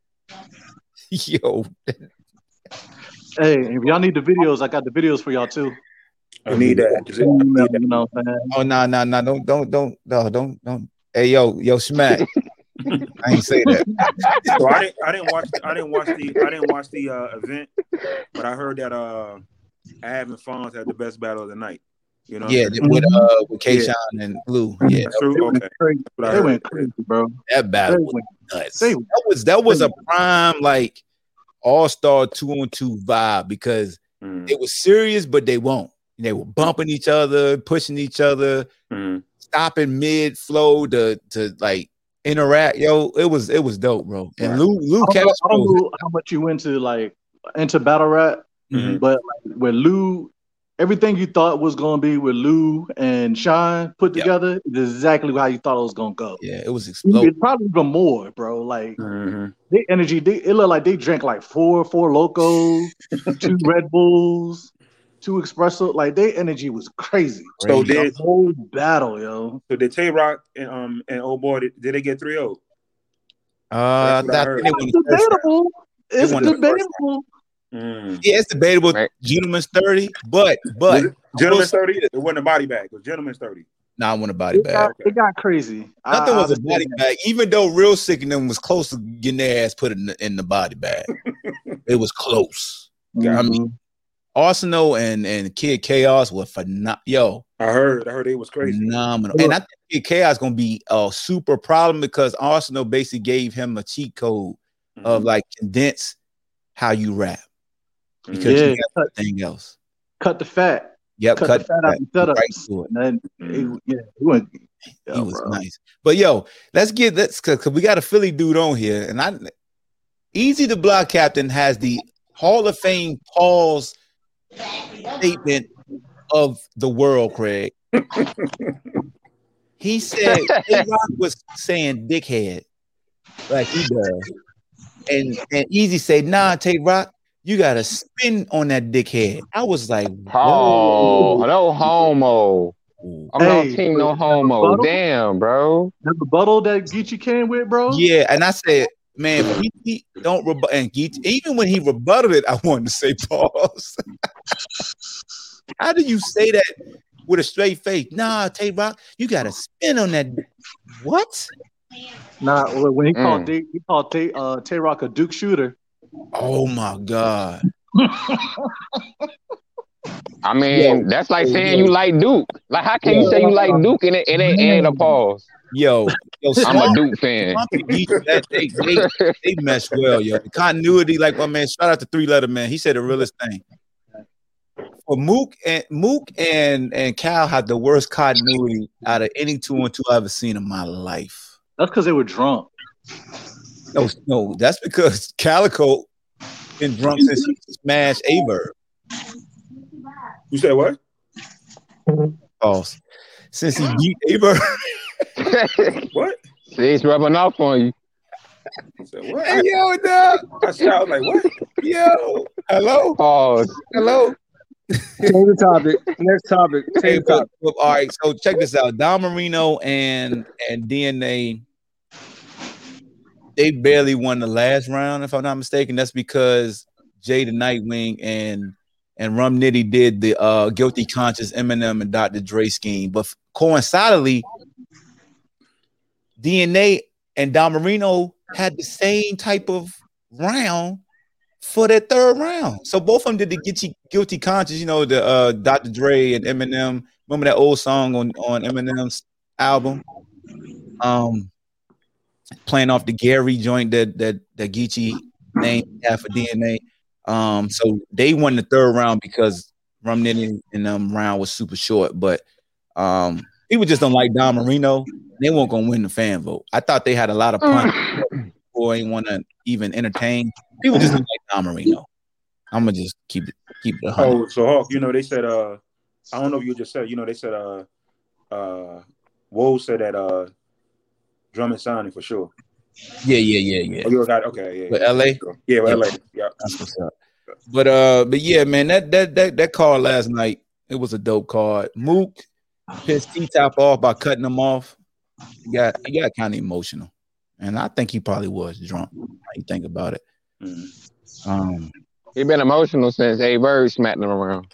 yo. Hey, if y'all need the videos, I got the videos for y'all too. I need that. You know what I'm saying? Oh no no no don't don't don't no don't don't. Hey yo yo Schmack. I ain't say that. So I didn't I didn't watch the, I didn't watch the I didn't watch the uh, event, but I heard that uh Av and Fonz had the best battle of the night. You know, Yeah, with uh with K-Shine yeah. and Blue. Yeah, that's true. Okay, they, they went crazy, bro. That battle they was went, nuts. They, that was that was a prime like all-star two on two vibe because mm. it was serious, but they won't. They were bumping each other, pushing each other, mm. stopping mid flow to to like interact. Yo, it was it was dope, bro. And right. Lou Lou I don't, Castro, know, I don't know how much you into like into battle rap, mm-hmm. but like, with Lou, everything you thought was gonna be with Lou and Shine put yep. together is exactly how you thought it was gonna go. Yeah, it was explosive. It's probably even more, bro. Like mm-hmm. the energy, they, it looked like they drank like four four Locos, two Red Bulls. Two espresso, like their energy was crazy. So crazy. did the whole battle, yo. So did Tay Rock and um and old boy did, did they get three oh? Uh, that it's debatable. It's debatable. Mm. Yeah, it's debatable. Right. Gentleman's thirty, but but Gentleman's thirty. It wasn't a body bag. It was Gentleman's thirty. Nah, I want a body it bag. Got, it got crazy. Nothing I, was I a body that. bag, even though Real Sick and them was close to getting their ass put in the, in the body bag. It was close. Mm-hmm. I mean. Arsenal and, and Kid Chaos were phenomenal. Yo, I heard, I heard it was crazy, phenomenal. And I think Kid Chaos gonna be a super problem because Arsenal basically gave him a cheat code mm-hmm. of like condense how you rap because yeah, you got everything else. Cut the fat. Yep, cut, cut the fat out and set up. Right to it. And then, mm-hmm. it, yeah, he went. Yo, he was bro. nice. But yo, let's get let's because we got a Philly dude on here, and I Easy the Block Captain has the Hall of Fame pause statement of the world, Craig. He said A-Rock was saying dickhead like he does. and and Easy say, nah, Tay Rock, you gotta spin on that dickhead. I was like, oh, no homo. I'm Hey, no team, no homo. rebuttal? Damn, bro. The rebuttal that Geechee came with, bro. yeah, and I said, man, Geechee don't rebut. And Geechee, even when he rebutted it, I wanted to say pause. How do you say that with a straight face? Nah, Tay Rock, you gotta spin on that. What? Nah, when he Mm. called Tay, he called Tay, uh, Tay Rock a Duke shooter. Oh my God. I mean, Yo, that's like yo, saying yo. you like Duke. Like, how can you Yo. say you like Duke and it, it ain't, it ain't a pause? Yo, yo, I'm a Swamp, Duke fan. Swamp and Geechee, that they, they they mesh well, yo. The continuity, like my man, shout out to Three Letter Man. He said the realest thing. For Mook and Mook and and Cal had the worst continuity out of any two on two I've ever seen in my life. That's because they were drunk. No, no, that's because Calico been drunk since he smashed Averb. You said what? False. Since he beat Averb. What? See, it's rubbing off on you. I said what? Hey, yo, dog. I shouted like what? Yo, hello, Pause. hello. Change the topic. Next topic. Hey, Change the but, topic. but, all right, so check this out. Don Marino and and D N A, they barely won the last round, if I'm not mistaken. That's because Jay the Nightwing and and Rum Nitty did the uh, Guilty Conscious Eminem and Doctor Dre scheme. But coincidentally, D N A and Don Marino had the same type of round for that third round. So both of them did the Guilty, Guilty Conscious, you know, the uh, Doctor Dre and Eminem. Remember that old song on, on Eminem's album? Um, playing off the Gary joint that that that Geechee named after D N A. Um, so they won the third round because Rum Nitty and them round was super short. But um, people just don't like Don Marino. They weren't gonna win the fan vote. I thought they had a lot of punch. People ain't want to even entertain. People just don't like Don Marino. I'm gonna just keep it keep it. one hundred. Oh, so Hawk, you know they said uh, I don't know if you just said, you know they said uh, uh, Woe said that uh, Drummond signing for sure. Yeah, yeah, yeah, yeah. Oh, you got okay, yeah. With yeah. L A? Yeah, with Yeah. L A. Yeah. That's what's up. But uh, but yeah, man, that that that that card last night, it was a dope card. Mook pissed T-Top off by cutting him off. He got he got kind of emotional, and I think he probably was drunk. How you think about it? Mm-hmm. Um, He been emotional since A Bird smacked him around.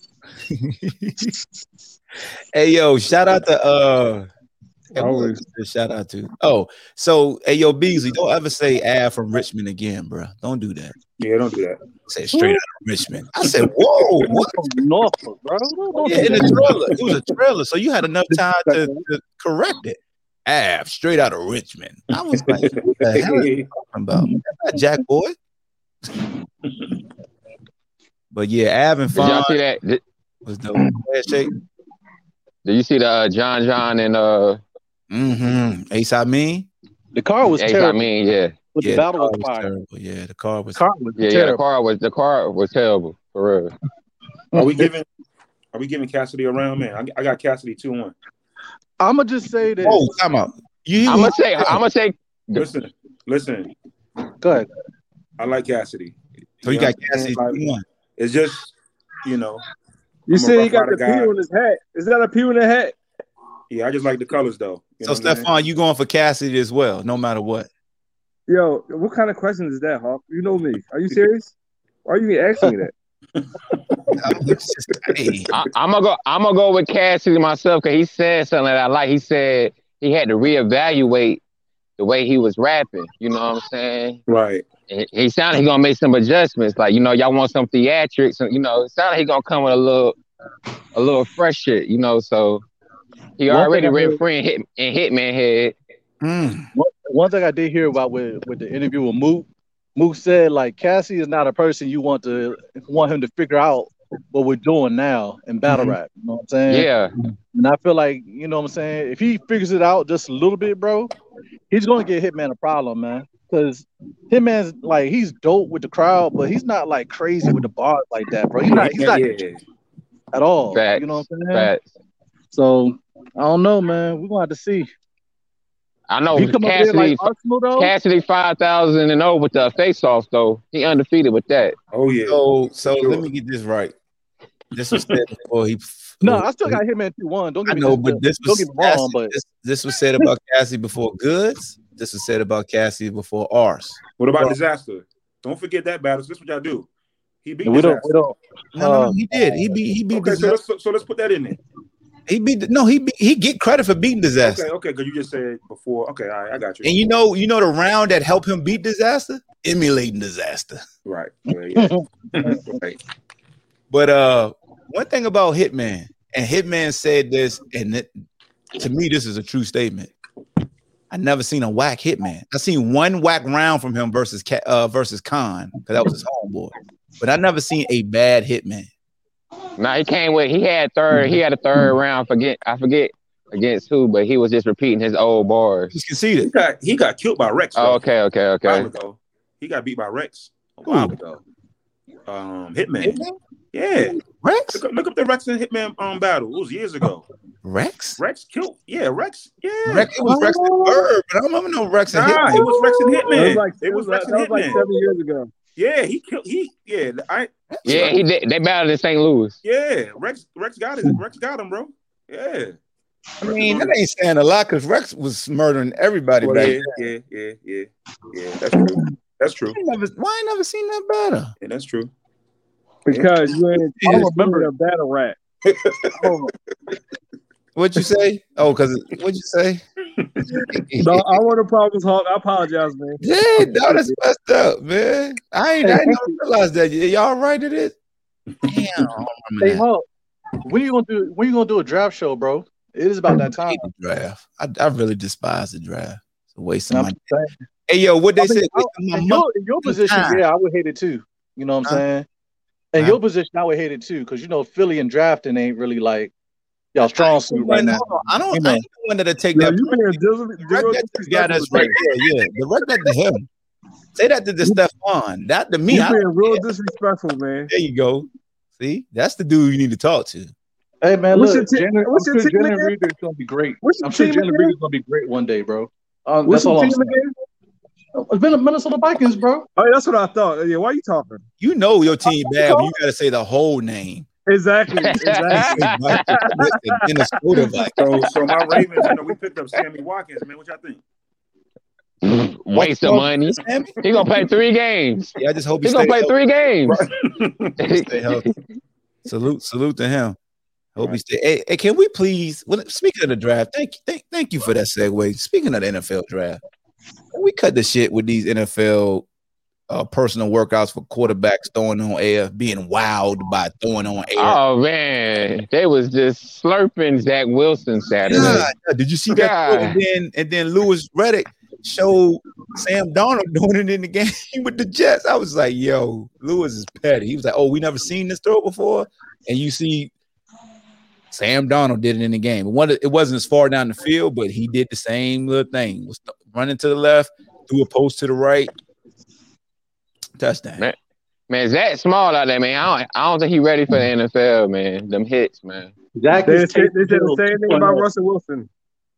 hey yo, shout out to uh, Always. shout out to oh, so hey yo, Beasley, don't ever say Av from Richmond again, bro. Don't do that. Yeah, don't do that. Say straight out of Richmond. I said, whoa, what? Norfolk, bro. Don't Yeah, do in the that. trailer. It was a trailer, so you had enough time to, to correct it. Av, straight out of Richmond. I was like, what the hell are you talking about? That's not Jack Boy. But yeah, Av and Did y'all Fawn see that? Did, was dope. Go ahead, Shake. did you see the uh, John John and uh Mm-hmm. Ace I mean? The car was Ace terrible. I mean, yeah. But Yeah, the battle car was fire. terrible. Yeah, the car was The car was Yeah, yeah, the terrible. car was the car was terrible for real. Are we giving Are we giving Cassidy a round, man? I, I got Cassidy two one. I'm gonna just say this. Oh, time out. You I'm gonna say I'm gonna say Listen, listen. Go ahead. I like Cassidy. so you know got what I'm saying? Cassidy Like, one. it's just, you know, You I'm a said he Rough got Rider the guy. P on his hat. Is that a P on the hat? yeah, I just like the colors though. You So know what I'm saying? Stephon, you going for Cassidy as well, no matter what. Yo, what kind of question is that, Hawk? You know me. Are you serious? Why are you even asking me that? It's just, hey, I, I'm gonna go. I'm gonna go with Cassidy myself because he said something that I like. He said he had to reevaluate the way he was rapping. You know what I'm saying? Right. He, he sounded he gonna make some adjustments. Like you know, y'all want some theatrics. And, you know, it sounded he gonna come with a little, a little fresh shit. You know, so he One already thing I read heard- free and hit and Hitman head. mm, One, one thing I did hear about with, with the interview with Mook, Mook said like Cassie is not a person you want to want him to figure out what we're doing now in battle Mhm. rap. You know what I'm saying? Yeah, And I feel like, you know what I'm saying, if he figures it out just a little bit, bro, he's gonna get Hitman a problem, man. Because Hitman's like he's dope with the crowd, but he's not like crazy with the bars like that, bro. He's not he's yeah, not yeah. at all. facts. You know what I'm saying? Facts. So I don't know, man. We're gonna have to see. I know If he come up there Cassidy, like Arsenal though. Cassidy five thousand and over with the face-offs though. He undefeated with that. Oh yeah. So, so Sure. let me get this right. This was said before he. No, I still got Hitman two one. Don't I get me know, this- but this don't was get me wrong, Cassie- but this, this was said about Cassie before Goods. This was said about Cassie before ours. What about Well- Disaster? Don't forget that battle. This is what y'all do. He beat we don't Disaster. we don't No, no, no, Uh, he did. He beat. He beat. Okay, so Disaster. let's so, so let's put that in there. He beat. No, he beat, he get credit for beating Disaster. Okay, okay, because you just said before. Okay, all right, I got you. And you know, you know the round that helped him beat Disaster, emulating Disaster. Right. Yeah, yeah. Right. But uh, one thing about Hitman, and Hitman said this, and it, to me, this is a true statement. I never seen a whack Hitman. I seen one whack round from him versus Ca- uh versus Khan, because that was his homeboy. But I never seen a bad Hitman. Nah, he came with he had third. He had a third round. Forget I forget against who, but he was just repeating his old bars. Just He conceded. got he got killed by Rex. Oh, though, okay, okay, A while okay. ago. He got beat by Rex a while Who? ago. Um, Hitman. Hitman? Yeah. Rex? Look up, look up the Rex and Hitman um battle. It was years ago. Rex? Rex killed. Yeah, Rex. Yeah. Rex? It was Rex and Bird, but I don't remember no Rex and Nah, Hitman. it was Rex and That Hitman. was like it was Rex that and was like Hitman. seven years ago. Yeah, he killed. He yeah. I Yeah, he did. They battled in Saint Louis. yeah. Rex Rex got it. Rex got him, bro. Yeah. I mean, that ain't saying a lot because Rex was murdering everybody Well, back yeah, then. yeah, yeah, yeah, yeah. That's true. That's true. I ain't never, why I ain't never seen that battle? Yeah, that's true. Because you ain't I don't you remember a battle rap. What'd you say? Oh, because what'd you say? No, I want to problems, Hawk. I apologize, man. Yeah, no, that's messed up, man. I ain't, I ain't never realized that. Y- Y'all right at it? Damn, I don't remember Hey that. Hawk, when you gonna do when you gonna do a draft show, bro? It is about that I time. hate the draft. I, I really despise the draft. It's a waste of I'm money. saying. Hey, yo, what they I mean, said? I- my in, mother- your, in your position, time. yeah, I would hate it too. You know what I'm Huh? saying? In Huh? your position, I would hate it too, because you know Philly and drafting ain't really like y'all strong suit right now. Hold on, I don't. You I know. ain't the one that'll take Yo, that. you being dis- Direct real that to the guy disrespectful that's today. right there. Yeah, direct that to him. Say that to the Stephon. That to me. You I being don't real care. disrespectful, man. There you go. See, that's the dude you need to talk to. Hey man, What's look, your team- Jalen, I'm what's your sure team Jalen again? Reader's gonna be great. What's your I'm sure team Jalen again? Reader's gonna be great one day, bro. Um, What's that's all your I'm team saying. again? It's been the Minnesota Vikings, bro. Oh, yeah, that's what I thought. Yeah, why you talking? You know your team bad, but you got to say the whole name. Exactly. Exactly. Listen, Minnesota Vikings. So, so my Ravens, you know, we picked up Sammy Watkins. Man, what y'all think? Waste of money. Sammy? He gonna play three games. Yeah, I just hope he He gonna stay play healthy. three games. Stay healthy. Salute, salute to him. Hope he stay. Hey, hey, can we please? Well, speaking of the draft, thank you, thank, thank you for that segue. Speaking of the N F L draft, can we cut the shit with these N F L uh, personal workouts for quarterbacks throwing on air, being wowed by throwing on air? Oh man, they was just slurping Zach Wilson Saturday. God, did you see that? God. And then and then Lewis Reddick showed Sam Darnold doing it in the game with the Jets. I was like, yo, Lewis is petty. He was like, oh, we never seen this throw before. And you see Sam Darnold did it in the game. It wasn't, it wasn't as far down the field, but he did the same little thing. Was th- running to the left, threw a post to the right. Touchdown. Man, man, Zach small out there, man. I don't, I don't think he ready for the N F L, man. Them hits, man. Zach They, is said- they said the Taysom same thing Hill about two point oh. Russell Wilson.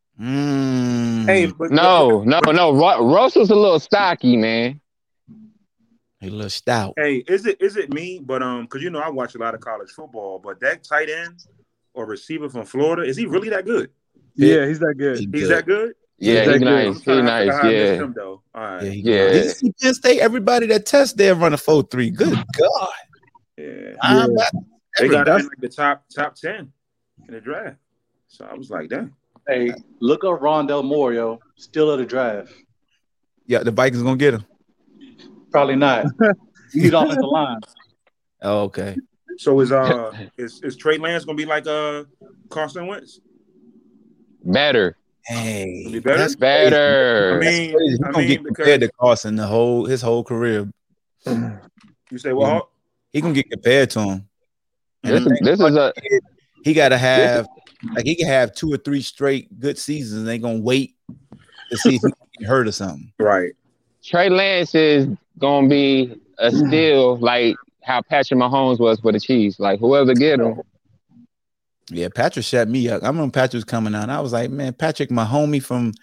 Mm. Hey, but No, no, no. Ru- Russell's a little stocky, man. He a little stout. Hey, is it is it me? But um, because you know I watch a lot of college football, but that tight end or receiver from Florida, is he really that good? Yeah, he's that good. He He's good. that good? Yeah, Zach he's Wilson. nice. I'm He's trying to nice. figure out how I missed Yeah. him, though. All right. Yeah, he Yeah. good. Did you see Penn State? Everybody that touched there run a four three. Good God. Yeah. I'm back. They got Everybody- in like the top top ten in the draft. So I was like, damn. Hey, look up Rondell Moore, yo. Still of the draft. Yeah, the Vikings gonna get him. Probably not. You need offensive line. Oh, okay. So is uh is is Trey Lance gonna be like uh Carson Wentz? Better, Hey, Be better? that's better. I Crazy. mean, Crazy. He's I gonna mean get because compared to Carson the whole his whole career. you say, well, Hawk? He gonna get compared to him. And This the is thing this is a he gotta have like he can have two or three straight good seasons. And they gonna wait to see if he get hurt or something. Right. Trey Lance is gonna be a steal, like how Patrick Mahomes was for the Chiefs. Like whoever get him, Yeah, Patrick shut me up. I remember Patrick was coming out. And I was like, man, Patrick, my homie from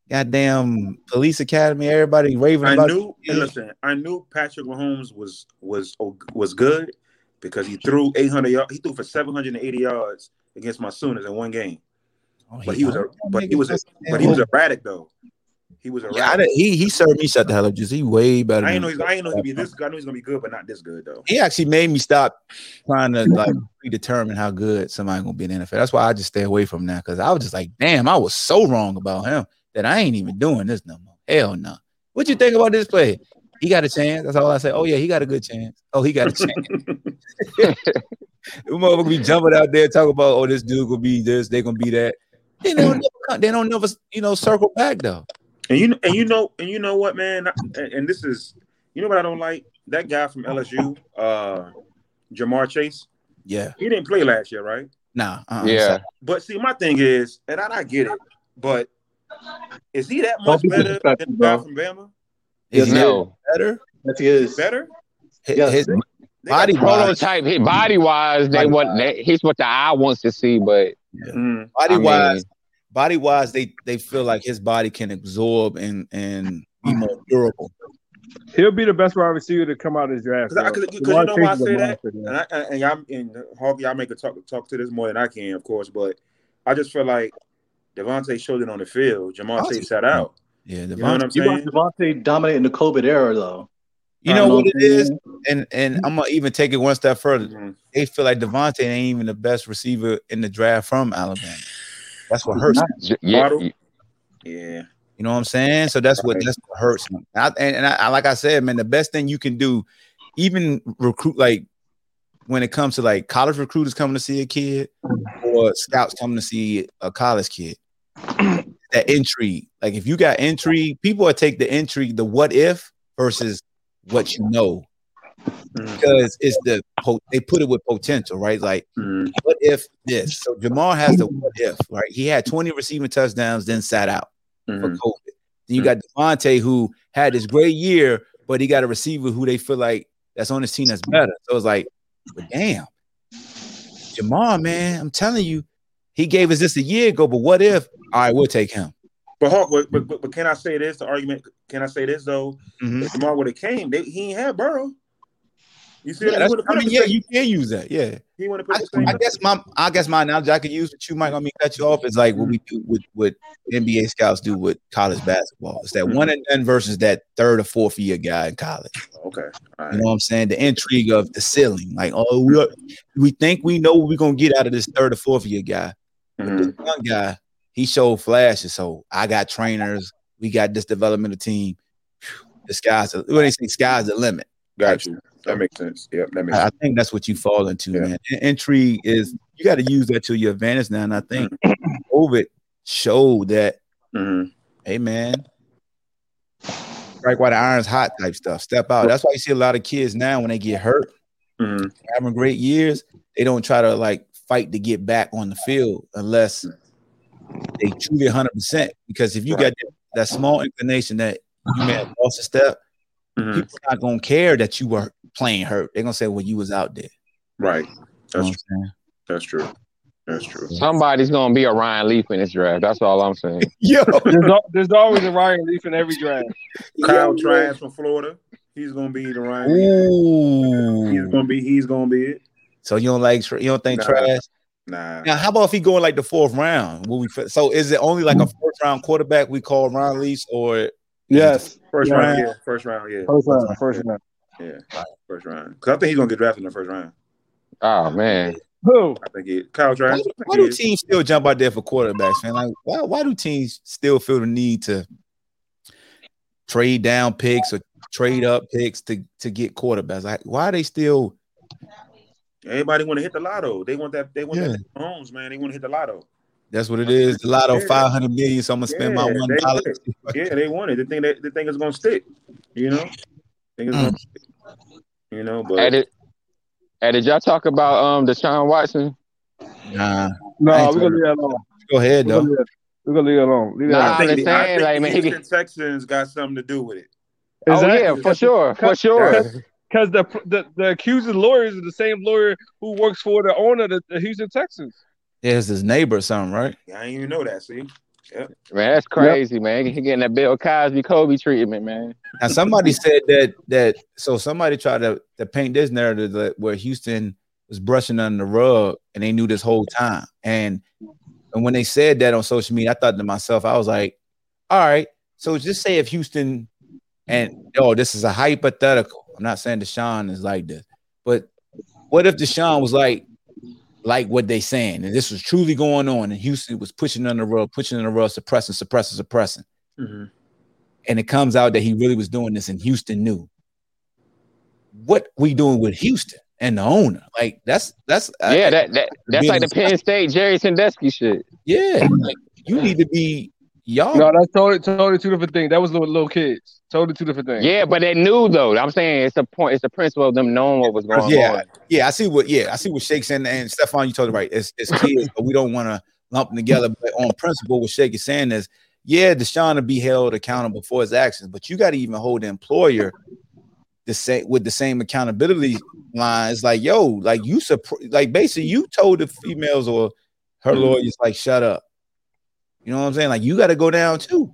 goddamn police academy, everybody raving I about. knew, and listen, I knew Patrick Mahomes was was was good because he threw eight hundred yards. He threw for seven hundred eighty yards against my Sooners in one game. Oh, but he was a, but he was a, but he was erratic though. He was erratic. Yeah, I did, he he served me shut the hell up. Just he way better. I ain't know he's I ain't know he'd be this good. I knew he's gonna be good, but not this good though. He actually made me stop trying to like predetermine how good somebody gonna be in the N F L. That's why I just stay away from that because I was just like, damn, I was so wrong about him that I ain't even doing this no more. Hell no. What you think about this play? He got a chance. That's all I say. Oh yeah, he got a good chance. Oh, he got a chance. The motherfucker be jumping out there talking about, oh, this dude gonna be this, they gonna be that. They don't never, come, they don't never, you know, circle back though. And you and you know and you know what, man. And, and this is, you know what I don't like. That guy from L S U, uh, Jamar Chase. Yeah, he didn't play last year, right? Nah. Uh-uh. Yeah. But see, my thing is, and I, I get it, but is he that much better than the guy from Bama? Is he no. better? Yes, he is. Better? His, Yes. his They body got- Prototype, his body wise, they Body want they, he's what the eye wants to see, but Mm. body I wise, mean- body wise, they they feel like his body can absorb and and be more durable. He'll be the best wide receiver to come out of this draft. Because bro. you know why I Chase is a say that, monster, man. and I and y'all and Hawk, y'all make a talk talk to this more than I can, of course. But I just feel like Devontae showed it on the field. Jamar Chase sat out. Yeah, You know what I'm You watch saying? Devontae dominating the COVID era, though. You know I what it what I'm is, saying? and and I'm gonna even take it one step further. Mhm. They feel like Devontae ain't even the best receiver in the draft from Alabama. That's what hurts. Not- him. yeah, Waddle? yeah. Yeah. You know what I'm saying? So that's what Right. that's what hurts him. And, I, and, and I, like I said, man, the best thing you can do, even recruit like when it comes to like college recruiters coming to see a kid or scouts coming to see a college kid, that intrigue. Like if you got intrigue, people will take the intrigue, the what if versus what you know, Mhm. because it's the po- they put it with potential, right? Like Mhm. what if this? So Jamar has the what if, right? He had twenty receiving touchdowns, then sat out for Mhm. COVID. Then you got Devontae who had this great year, but he got a receiver who they feel like that's on his team that's better. So it's like, well, damn, Jamar, man, I'm telling you, he gave us this a year ago, but what if? All right, we'll take him. But Hawk, but, but, but can I say this? The argument. Can I say this though? Mhm. If Jamar would have came, they, he ain't had Burrow. You see, Yeah, what that's- he would I have mean, put yeah, the same- you can use that. Yeah. he would have put I, the same. I guess my I guess my analogy I could use with you, Mike, I mean cut you off is like what we do with what N B A scouts do with college basketball. It's that one and done versus that third or fourth year guy in college. Okay. All right. You know what I'm saying? The intrigue of the ceiling. Like, oh, we are, we think we know what we're gonna get out of this third or fourth year guy. But Mhm. this young guy, he showed flashes. So I got trainers, we got this developmental team. Phew, the sky's the, what they say, sky's the limit. Got you. That makes sense. Yep, that makes I, I sense. think that's what you fall into, Yeah. man. In- Intrigue is you got to use that to your advantage now. And I think COVID showed that, Mhm. hey man, strike while the iron's hot type stuff. Step out. That's why you see a lot of kids now when they get hurt, Mhm. having great years, they don't try to like fight to get back on the field unless they truly one hundred percent. Because if you got that, that small inclination that you may have lost a step, Mhm. people not gonna care that you were playing hurt. They're gonna say, well, you was out there. Right. You know That's what I'm saying? that's true. That's true. Somebody's gonna be a Ryan Leaf in this draft. That's all I'm saying. Yo, There's, al- there's always a Ryan Leaf in every draft. Kyle Trask from Florida. He's gonna be the Ryan. He's ooh. gonna be. He's gonna be it. So you don't like tra- you don't think Nah. trash? Nah. Now, how about if he going like the fourth round? Will we? So is it only like a first round quarterback we call Ron Lease, or Yes. First Yeah. round. Yeah. First round. Yeah. First round. First round. Yeah. First round. Because I think he's gonna get drafted in the first round. Oh man. Who? I think it. Kyle why, Trask. do- I why think do he teams still jump out there for quarterbacks, man? Like, why why do teams still feel the need to trade down picks or trade up picks to to get quarterbacks? Like, why are they still? is. Everybody want to hit the lotto. They want that. They want Yeah. that Mahomes, man. They want to hit the lotto. That's what it is. The lotto, Yeah. five hundred million. So I'm gonna spend my Yeah, one they dollar. want it. Yeah, they want it. They think that they think it's gonna stick. You know. Think it's Mm. gonna stick. You know, but Hey, did, hey, did y'all talk about um Deshaun Watson? Nah, I No, ain't we're gonna told leave that alone. go ahead We're though. gonna leave that, we're gonna leave it alone. Leave Nah, that I alone. think, I'm the, just I saying, think like, the man, he Houston get- Texans got something to do with it. Oh Exactly. yeah, for sure, for sure. Because the, the the accused lawyers are the same lawyer who works for the owner of the, the Houston Texans. Yeah, it's his neighbor or something, right? I didn't even know that. See, Yep. Man, that's crazy, yep. man. He getting that Bill Cosby, Kobe treatment, man. Now somebody said that that so somebody tried to, to paint this narrative that where Houston was brushing under the rug and they knew this whole time. And and when they said that on social media, I thought to myself, I was like, all right, so just say if Houston and oh, this is a hypothetical. I'm not saying Deshaun is like this, but what if Deshaun was like like what they saying, and this was truly going on, and Houston was pushing under the rug, pushing under the rug, suppressing, suppressing, suppressing. Mm-hmm. And it comes out that he really was doing this, and Houston knew. What we doing with Houston and the owner? Like that's that's yeah, I, that, that that's like the Penn State Jerry Sandusky shit. Yeah, like you need to be y'all. No, that's totally totally two different things. That was little little kids. Totally two different things. Yeah, but they knew though. I'm saying it's the point. It's the principle of them knowing what was going yeah, on. Yeah, I see what. Yeah, I see what Shake saying, and Stefan, you told it right. It's, it's kids, but we don't want to lump them together. But on principle, what Shake is saying is, yeah, Deshaun will be held accountable for his actions, but you got to even hold the employer the same with the same accountability line. It's like, yo, like you, like basically, you told the females or her lawyers like, shut up. You know what I'm saying? Like you got to go down too.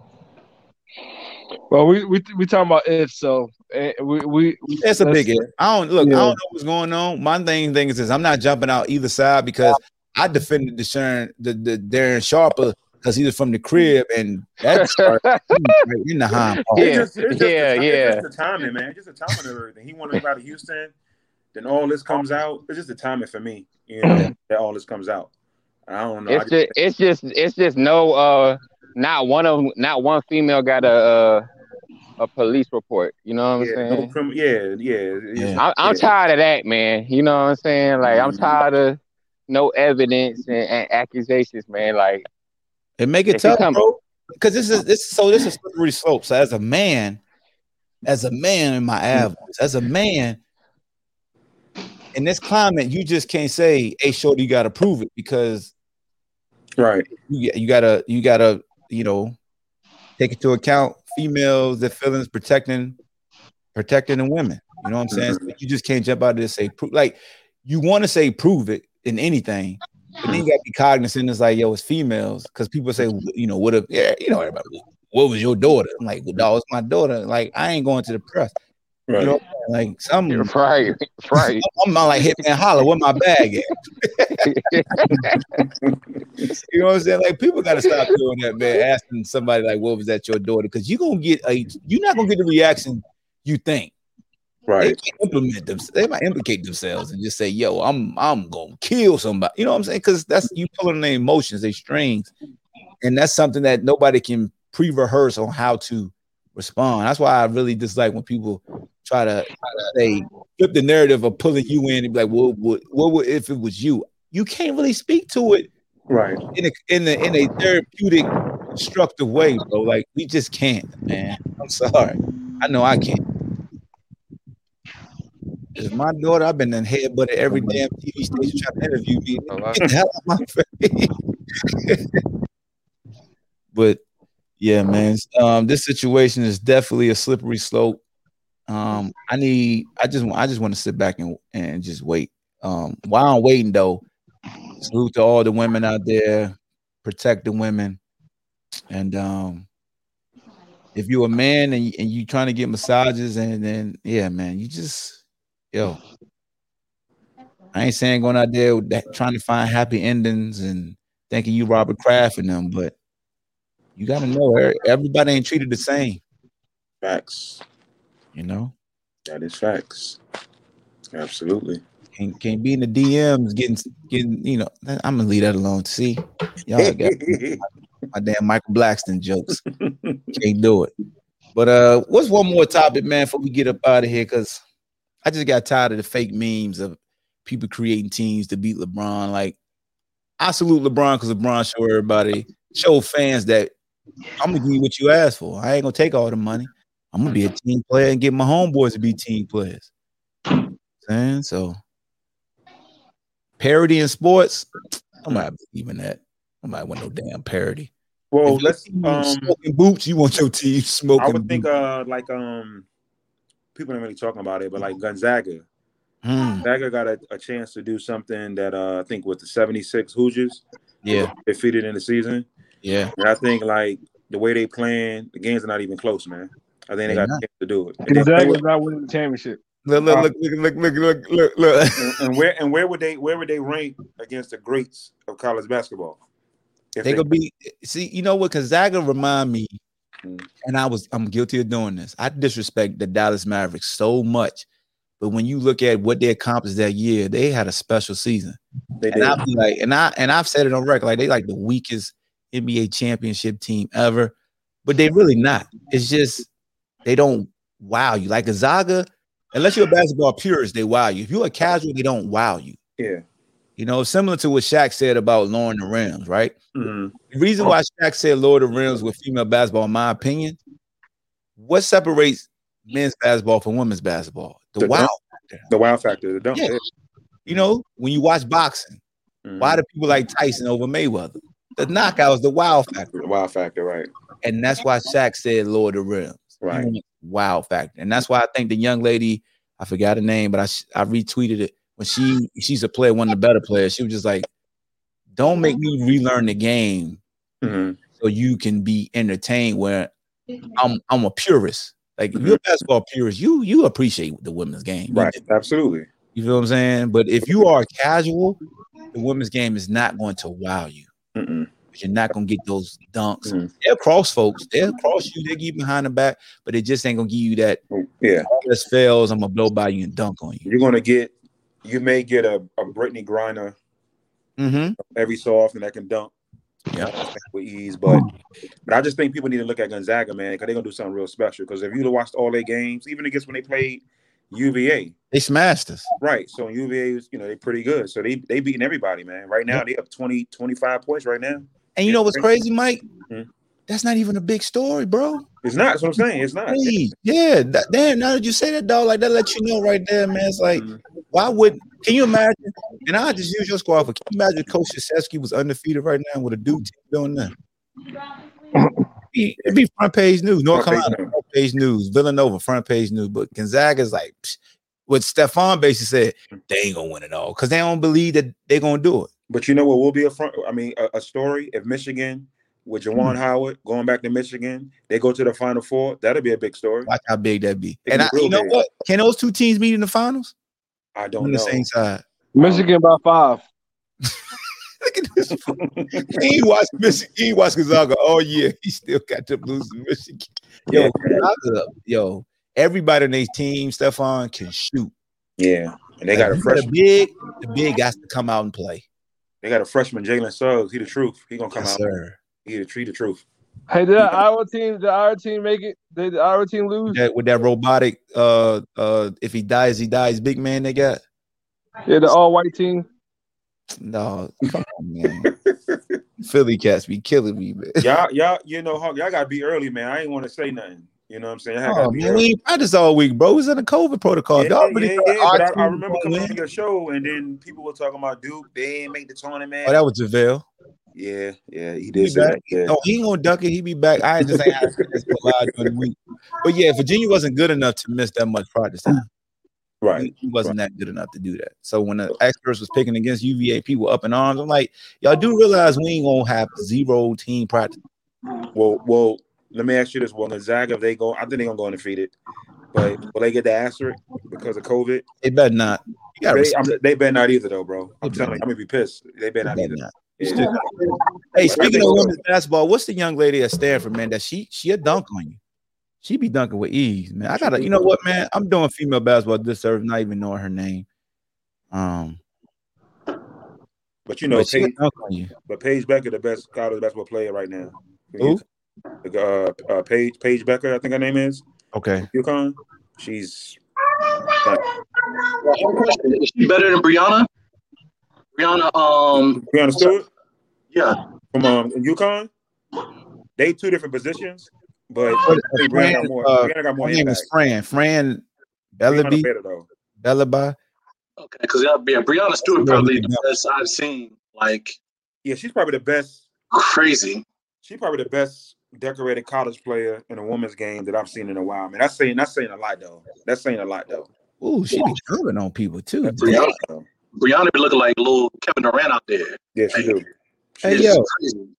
Well, we we we talking about if so. Uh, we we that's a big if. I don't look. Yeah. I don't know what's going on. My thing thing is this: I'm not jumping out either side because I defended the Sharon, the, the Darren Sharper because he was from the crib and that's right in the hind part. Yeah, it's just, it's just yeah, the, yeah. It's just the timing, man. It's just the timing of everything. He wanted to go to Houston, then all this comes out. It's just the timing for me, you know, that all this comes out. I don't know. It's just, just, it's just, it's just no. uh Not one of them, not one female got a uh, a police report. You know what I'm yeah, saying? No crim- yeah, yeah, yeah. I'm, I'm yeah. tired of that, man. You know what I'm saying? Like I'm tired of no evidence and, and accusations, man. Like it make it tough, come- bro. Because this is this. So this is slippery slope. So as a man, as a man in my avos, as a man in this climate, you just can't say, "Hey, shorty, you got to prove it," because right, you you gotta you gotta. You know, take into account females, their feelings, protecting, protecting the women. You know what I'm saying? Mm-hmm. So you just can't jump out there and say, like, you want to say prove it in anything, but then you got to be cognizant. It's like, yo, it's females, because people say, you know, what if, yeah, you know, everybody, what was your daughter? I'm like, well, dog, it's my daughter. Like, I ain't going to the press. Right. You know, like some right, right. I'm not like hit me and holler, where my bag at? You know what I'm saying? Like people gotta stop doing that, man. Asking somebody like, "What was that your daughter?" Because you're gonna get a, you're not gonna get the reaction you think. Right. They might implement them. They might implicate themselves and just say, "Yo, I'm I'm gonna kill somebody." You know what I'm saying? Because that's you pulling their emotions, their strings, and that's something that nobody can pre-rehearse on how to respond. That's why I really dislike when people try to, try to say flip the narrative of pulling you in and be like, "What would what would if it was you?" You can't really speak to it, right? In a in a in a therapeutic, constructive way, bro. Like we just can't, man. I'm sorry. I know I can't. It's my daughter. I've been in headbutted every damn T V station trying to interview me. Get the hell out my face. But yeah, man. Um, this situation is definitely a slippery slope. Um, I need. I just. I just want to sit back and and just wait. Um, while I'm waiting, though, salute to all the women out there. Protect the women. And um, if you're a man and, and you trying to get massages, and then yeah, man, you just yo. I ain't saying going out there with that, trying to find happy endings and thinking you Robert Kraft and them, but you got to know everybody ain't treated the same. Facts. You know? That is facts. Absolutely. Can't, can't be in the D Ms getting, getting, you know, I'm going to leave that alone. See? Y'all got my damn Michael Blackston jokes. Can't do it. But uh, what's one more topic, man, before we get up out of here? Because I just got tired of the fake memes of people creating teams to beat LeBron. Like, I salute LeBron because LeBron showed everybody, show fans that I'm going to give you what you asked for. I ain't going to take all the money. I'm going to be a team player and get my homeboys to be team players. You know what I'm saying? So, parody in sports, I'm not believing that. I might want no damn parody. Well, let's um, smoking boots. You want your team smoking? I would think boots. uh like um people aren't really talking about it, but like Gonzaga. Hmm. Gonzaga got a, a chance to do something that uh I think with the seventy-six Hoosiers, yeah, defeated in the season. Yeah. And I think like the way they playing, the games are not even close, man. I think they, They got not. the chance to do it. And, they play Gonzaga's with, not winning the championship. Look, look, look, look, look, look, look, look. and, and where and where would they where would they rank against the greats of college basketball? If They they, gonna be see, you know what? Gonzaga remind me, Mm. and I was I'm guilty of doing this. I disrespect the Dallas Mavericks so much, but when you look at what they accomplished that year, they had a special season. they And did. I be like, and I and I've said it on record, like they like the weakest N B A championship team ever, but they really not. It's just they don't wow you. Like Gonzaga, unless you're a basketball purist, they wow you. If you're a casual, they don't wow you. Yeah. You know, similar to what Shaq said about lowering the rims, right? Mhm. The reason why Shaq said lower the rims with female basketball, in my opinion, what separates men's basketball from women's basketball? The, The wow dunk. factor. The wow factor, the dunk. Yeah. Yeah. You know, when you watch boxing, Mhm. why do people like Tyson over Mayweather? The knockout is the wow factor. The wow factor, right? And that's why Shaq said lower the rims. Right. He went wow factor. And that's why I think the young lady, I forgot her name, but I I retweeted it. When she she's a player, one of the better players, she was just like, don't make me relearn the game Mhm. so you can be entertained where I'm I'm a purist. Like if you're a basketball purist, you you appreciate the women's game. You Right. do. Absolutely. You feel what I'm saying? But if you are casual, the women's game is not going to wow you. Mm-mm. You're not gonna get those dunks. Mhm. They'll cross folks, they'll cross you, they'll get you behind the back, but it just ain't gonna give you that Yeah. all this fails, I'm gonna blow by you and dunk on you. You're gonna get you may get a, a Brittany Griner Mm-hmm. every so often that can dunk. Yeah. With ease, but but I just think people need to look at Gonzaga, man, because they're gonna do something real special. Because if you'd have watched all their games, even against when they played U V A, They smashed us. right? So U V A was, you know, they're pretty good. So they they beating everybody, man. Right now they up twenty, twenty-five points right now. And you know what's crazy, Mike? Mhm. That's not even a big story, bro. It's not. That's what I'm saying. It's not. Hey, yeah, that, damn. Now that you say that, dog, like that, let you know right there, man. It's like, Mhm. why would? Can you imagine? And I just use your squad for. Can you imagine Coach Krzyzewski was undefeated right now with a dude team doing that? He- It'd be front page news. North Front page Carolina news. front page news. Villanova front page news. But Gonzaga's like, psh, what Stephon basically said, they ain't gonna win it all because they don't believe that they're gonna do it. But you know what will be a front? I mean, a, a story if Michigan with Jawan Howard going back to Michigan, they go to the Final Four. That'll be a big story. Watch how big that be. It And be I, real you know big. what? Can those two teams meet in the finals? I On don't the know. same side. Michigan by five. Look at this. He watched Michigan. He watched Gonzaga all year. He still got to lose to Michigan. Yo, Yeah. Gonzaga, yo, everybody on their team, Stephon, can shoot. Yeah, and they Like, got a you freshman. big. The big got to come out and play. They got a freshman, Jalen Suggs. He the truth. He gonna come Yes, out. sir. He the, he the truth. Hey, did that Iowa team? Did our team make it? Did the Iowa team lose? That, with that robotic, uh, uh, if he dies, he dies. Big man, they got. Yeah, the all white team. No, come on, man. Philly cats be killing me, man. Y'all, y'all, you know, y'all gotta be early, man. I ain't want to say nothing. You know what I'm saying? Y'all gotta Oh be man, early. we ain't practice all week, bro. We was in a COVID protocol. Yeah, Y'all really yeah, thought yeah. our But I, team I was remember gonna coming on win? your show, and then people were talking about Duke. They ain't make the tournament. Oh, that was JaVale. Yeah, yeah, he He did be say back. that. Yeah. No, he ain't gonna duck it. He be back. I just ain't had to go live during the week. But yeah, Virginia wasn't good enough to miss that much practice time. Right. He wasn't that good enough to do that. So when the experts was picking against U V A, people up in arms. I'm like, y'all do realize we ain't gonna have zero team practice. Well, well, let me ask you this: Well, Gonzaga, if they go, I think they're gonna go undefeated, but will they get the asterisk because of COVID? They better not. You gotta They, respect. I'm, they better not either, though, bro. I'm They telling you, better I'm gonna be pissed. They better They not better either. not. Yeah. Still- Hey, I speaking think of so. women's basketball, what's the young lady at Stanford, man? That she she a dunk on you. She be dunking with ease, man. I gotta, you know what, man? I'm doing female basketball disservice, not even knowing her name. Um, But you know, but she a Paige, dunk on you. but Paige Becker, the best college basketball player right now. Who? Uh, uh, Paige Paige Becker, I think her name is Okay. UConn. She's like, Well, I have a question. Is she better than Brianna? Brianna, um, Brianna Stewart yeah. from um UConn. They two different positions, but I think Brianna Fran, got more. uh, Brianna got more her name impact. is Fran. Fran Brianna Bellaby. better though. Bellaby. Okay, because yeah, yeah, Brianna Stewart Yeah, probably yeah. the best I've seen. Like Yeah, she's probably the best. crazy. She's probably the best decorated college player in a women's game that I've seen in a while. Man, that's saying that's saying a lot though. That's saying a lot though. Ooh, she be jumping on people too. That's saying a Brianna, lot, though. Brianna be looking like little Kevin Durant out there. Yeah, she do. She Hey, do. yo. Crazy.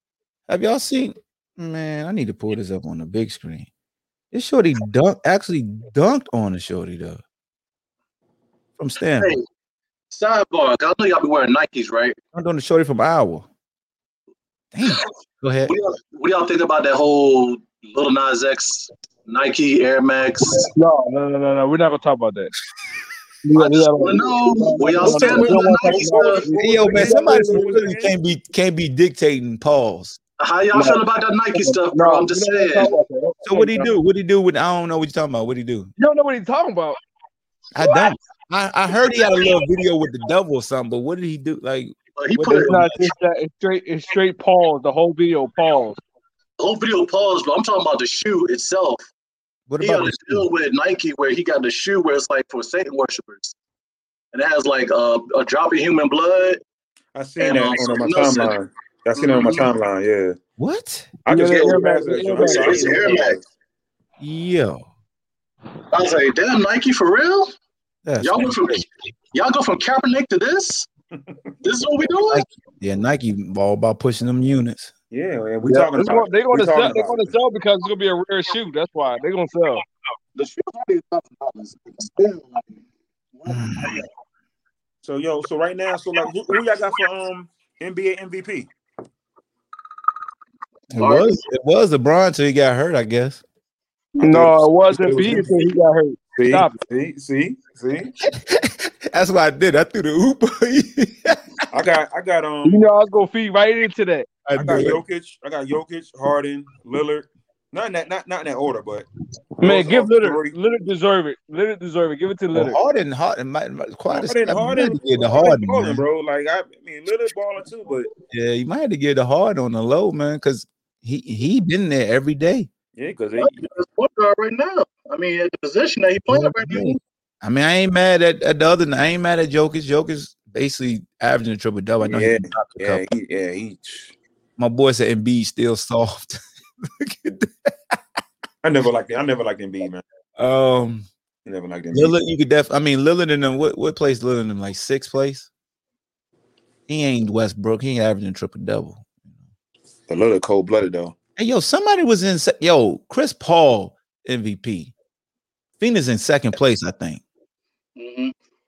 Have y'all seen? Man, I need to pull this up on the big screen. This shorty dunk actually dunked on the shorty though. From Stanford. Hey, sidebar. I know y'all be wearing Nikes, right? I'm doing the shorty from Iowa. Damn. Go ahead. What do, y'all, what do y'all think about that whole Lil Nas X Nike Air Max? No, no, no, no, no. We're not gonna talk about that. I just want to know where y'all stand with the Nike stuff. Hey, yo, man, somebody from Philly can't be can't be dictating pause. How y'all No. feel about that Nike stuff, bro? No, I'm just we don't saying. talk about that. So what do he do? What do he do with? I don't know what you're talking about. What do he do? You don't know what he's talking about. I don't. I, I heard he had a little video with the devil or something, but what did he do? Like Uh, He what put did- It's not just that. It's straight. It's straight pause. The whole video pause. the whole video paused, but I'm talking about the shoe itself. what He about got a this? deal with Nike where he got the shoe where it's like for Satan worshipers. And it has like uh, a drop of human blood. I seen And, that uh, on my something else. timeline. I seen it on my timeline. Yeah, What? I just Yeah, scrolled Air Max, past that. Air joint. Max. I It's didn't know Air what that Max. was. Yo, I was like, damn, Nike for real? that's Y'all went from crazy. y'all go from Kaepernick to this? This is what we doing? Nike, yeah, Nike all about pushing them units. Yeah, man, we Yeah, talking it's about gonna- it. they're We gonna talking sell. They're about gonna it. sell because it's gonna be a rare shoe. That's why they're gonna sell. The shoe only a thousand dollars. Still, like, what? So yo, so right now, so like, who, who y'all got for um N B A M V P? It was it was LeBron till he got hurt, I guess. No, it wasn't. it was B him. until he got hurt. See, Stop see, see, see. That's what I did. I threw the hoop. I got, I got um, You know, I was gonna feed right into that. I I got did. Jokic, I got Jokic, Harden, Lillard. Not in that, not not in that order, but Man, those give are Lillard. three. Lillard deserve it. Lillard deserve it. Give it to Well, Lillard. Harden, Harden, might, might quite Harden, Harden, to get the Harden Harden, balling, man. bro. Like I, I mean, Lillard balling too, but Yeah, you might have to get the hard on the low, man, because he he been there every day. yeah, because He's a point guard right now. I mean, at the position that he playing right now. I mean, I ain't mad at, at the other. I ain't mad at Jokic. Jokic basically averaging a triple double. I know yeah, he dropped a yeah, couple. he, yeah, he. My boy said Embiid still soft. Look at that. I never liked it. I never liked Embiid, man. Um, I never liked Embiid. Lillard, you could def. I mean, Lillard in them. What what place Lillard in them? Like sixth place. He ain't Westbrook. He ain't averaging triple double. A little cold blooded though. Hey, yo, somebody was in. se- Yo, Chris Paul M V P. Phoenix in second place, I think. Mm-hmm.